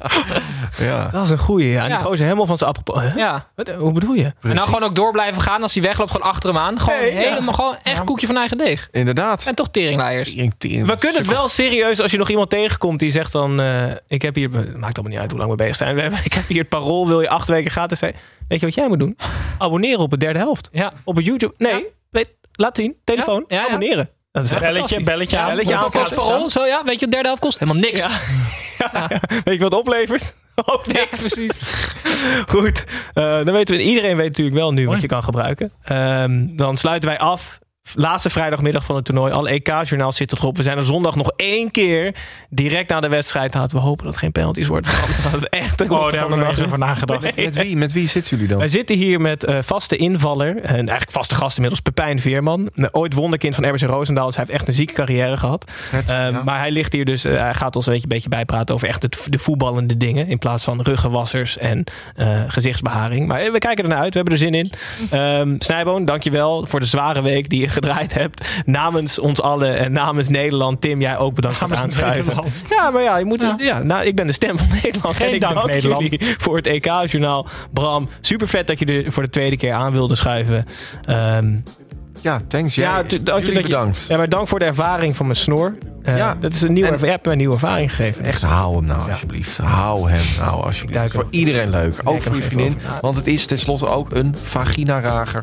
Ja. Dat is een goeie. Ja. Die Ja. gozer helemaal van zijn appel. Huh? Ja. Wat, hoe bedoel je? En dan gewoon ook door blijven gaan. Als hij wegloopt, gewoon achter hem aan. Gewoon Nee, ja. helemaal gewoon echt koekje van eigen deeg. Inderdaad. En toch teringleiers. Tering, tering. We kunnen het wel serieus als je nog iemand tegenkomt die zegt dan... Uh, ik heb hier... Het maakt allemaal niet uit hoe lang we bezig zijn. We hebben, ik heb hier het parool. Wil je acht weken gratis zijn? Weet je wat jij moet doen? Abonneren op de derde helft. Ja. Op het YouTube. Nee, Ja. weet, laat zien. Telefoon. Ja, ja, ja. Abonneren. Dat is echt Belletje, fantastisch. belletje aan. Belletje aan. Hoeveel kost aanpassen. parool? Zo, ja, weet je wat derde helft kost? Helemaal niks. Ja. Ja. Weet je wat het oplevert? Ook Ja, niks. precies. Goed, uh, dan weten we, iedereen weet natuurlijk wel nu wat Mooi. je kan gebruiken. Um, dan sluiten wij af. Laatste vrijdagmiddag van het toernooi. Alle E K-journaals zitten erop. We zijn er zondag nog één keer direct na de wedstrijd. Laten we hopen dat het geen penalties wordt. Anders gaat het echt ten Oh, koste daar van hebben de we nog dag. eens over nagedacht. Nee. Met wie, met wie zitten jullie dan? Wij zitten hier met uh, vaste invaller. En eigenlijk vaste gast inmiddels. Pepijn Veerman. Uh, ooit wonderkind van R B C Roosendaal. Dus hij heeft echt een zieke carrière gehad. Het, Um, ja. Maar hij ligt hier dus. Uh, hij gaat ons een beetje, beetje bijpraten over echt de, de voetballende dingen. In plaats van ruggenwassers en uh, gezichtsbeharing. Maar uh, we kijken ernaar uit. We hebben er zin in. Um, Snijboon, dankjewel voor de zware week die je gedraaid hebt. Namens ons allen en namens Nederland. Tim, jij ook bedankt voor het Namens aanschuiven. Nederland. Ja, maar ja, je moet Ja. het, ja nou, ik ben de stem van Nederland. Geen en ik dank, dank Nederland. jullie voor het E K-journaal. Bram, super vet dat je er voor de tweede keer aan wilde schuiven. Um, Ja, thanks. Jij, Ja, tu- dat je, dat je, bedankt. ja, maar dank voor de ervaring van mijn snor. Uh, ja, dat is een nieuwe, je hebt me een nieuwe ervaring gegeven. Echt, hou hem nou alsjeblieft. Hou hem nou alsjeblieft. Het is voor iedereen leuk. Ook voor je vriendin. Want het is tenslotte ook een vagina-rager.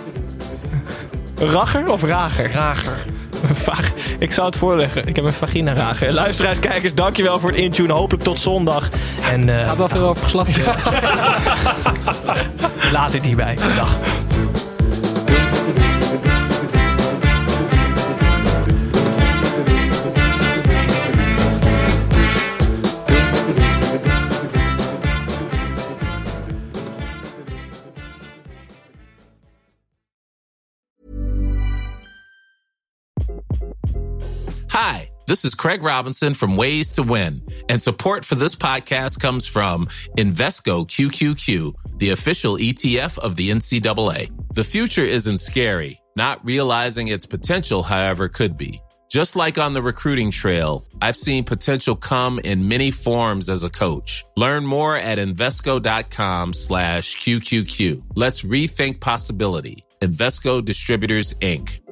Rager of rager? Rager. Ik zal het voorleggen. Ik heb een vagina-rager. Luisteraars, kijkers, dankjewel voor het intunen. Hopelijk tot zondag. En, uh, gaat wel veel over geslacht. Laat het hierbij. Dag. Hi, this is Craig Robinson from Ways to Win, and support for this podcast comes from Invesco Q Q Q, the official E T F of the N C double A. The future isn't scary. Not realizing its potential, however, could be. Just like on the recruiting trail, I've seen potential come in many forms as a coach. Learn more at Invesco.com slash QQQ. Let's rethink possibility. Invesco Distributors, Incorporated.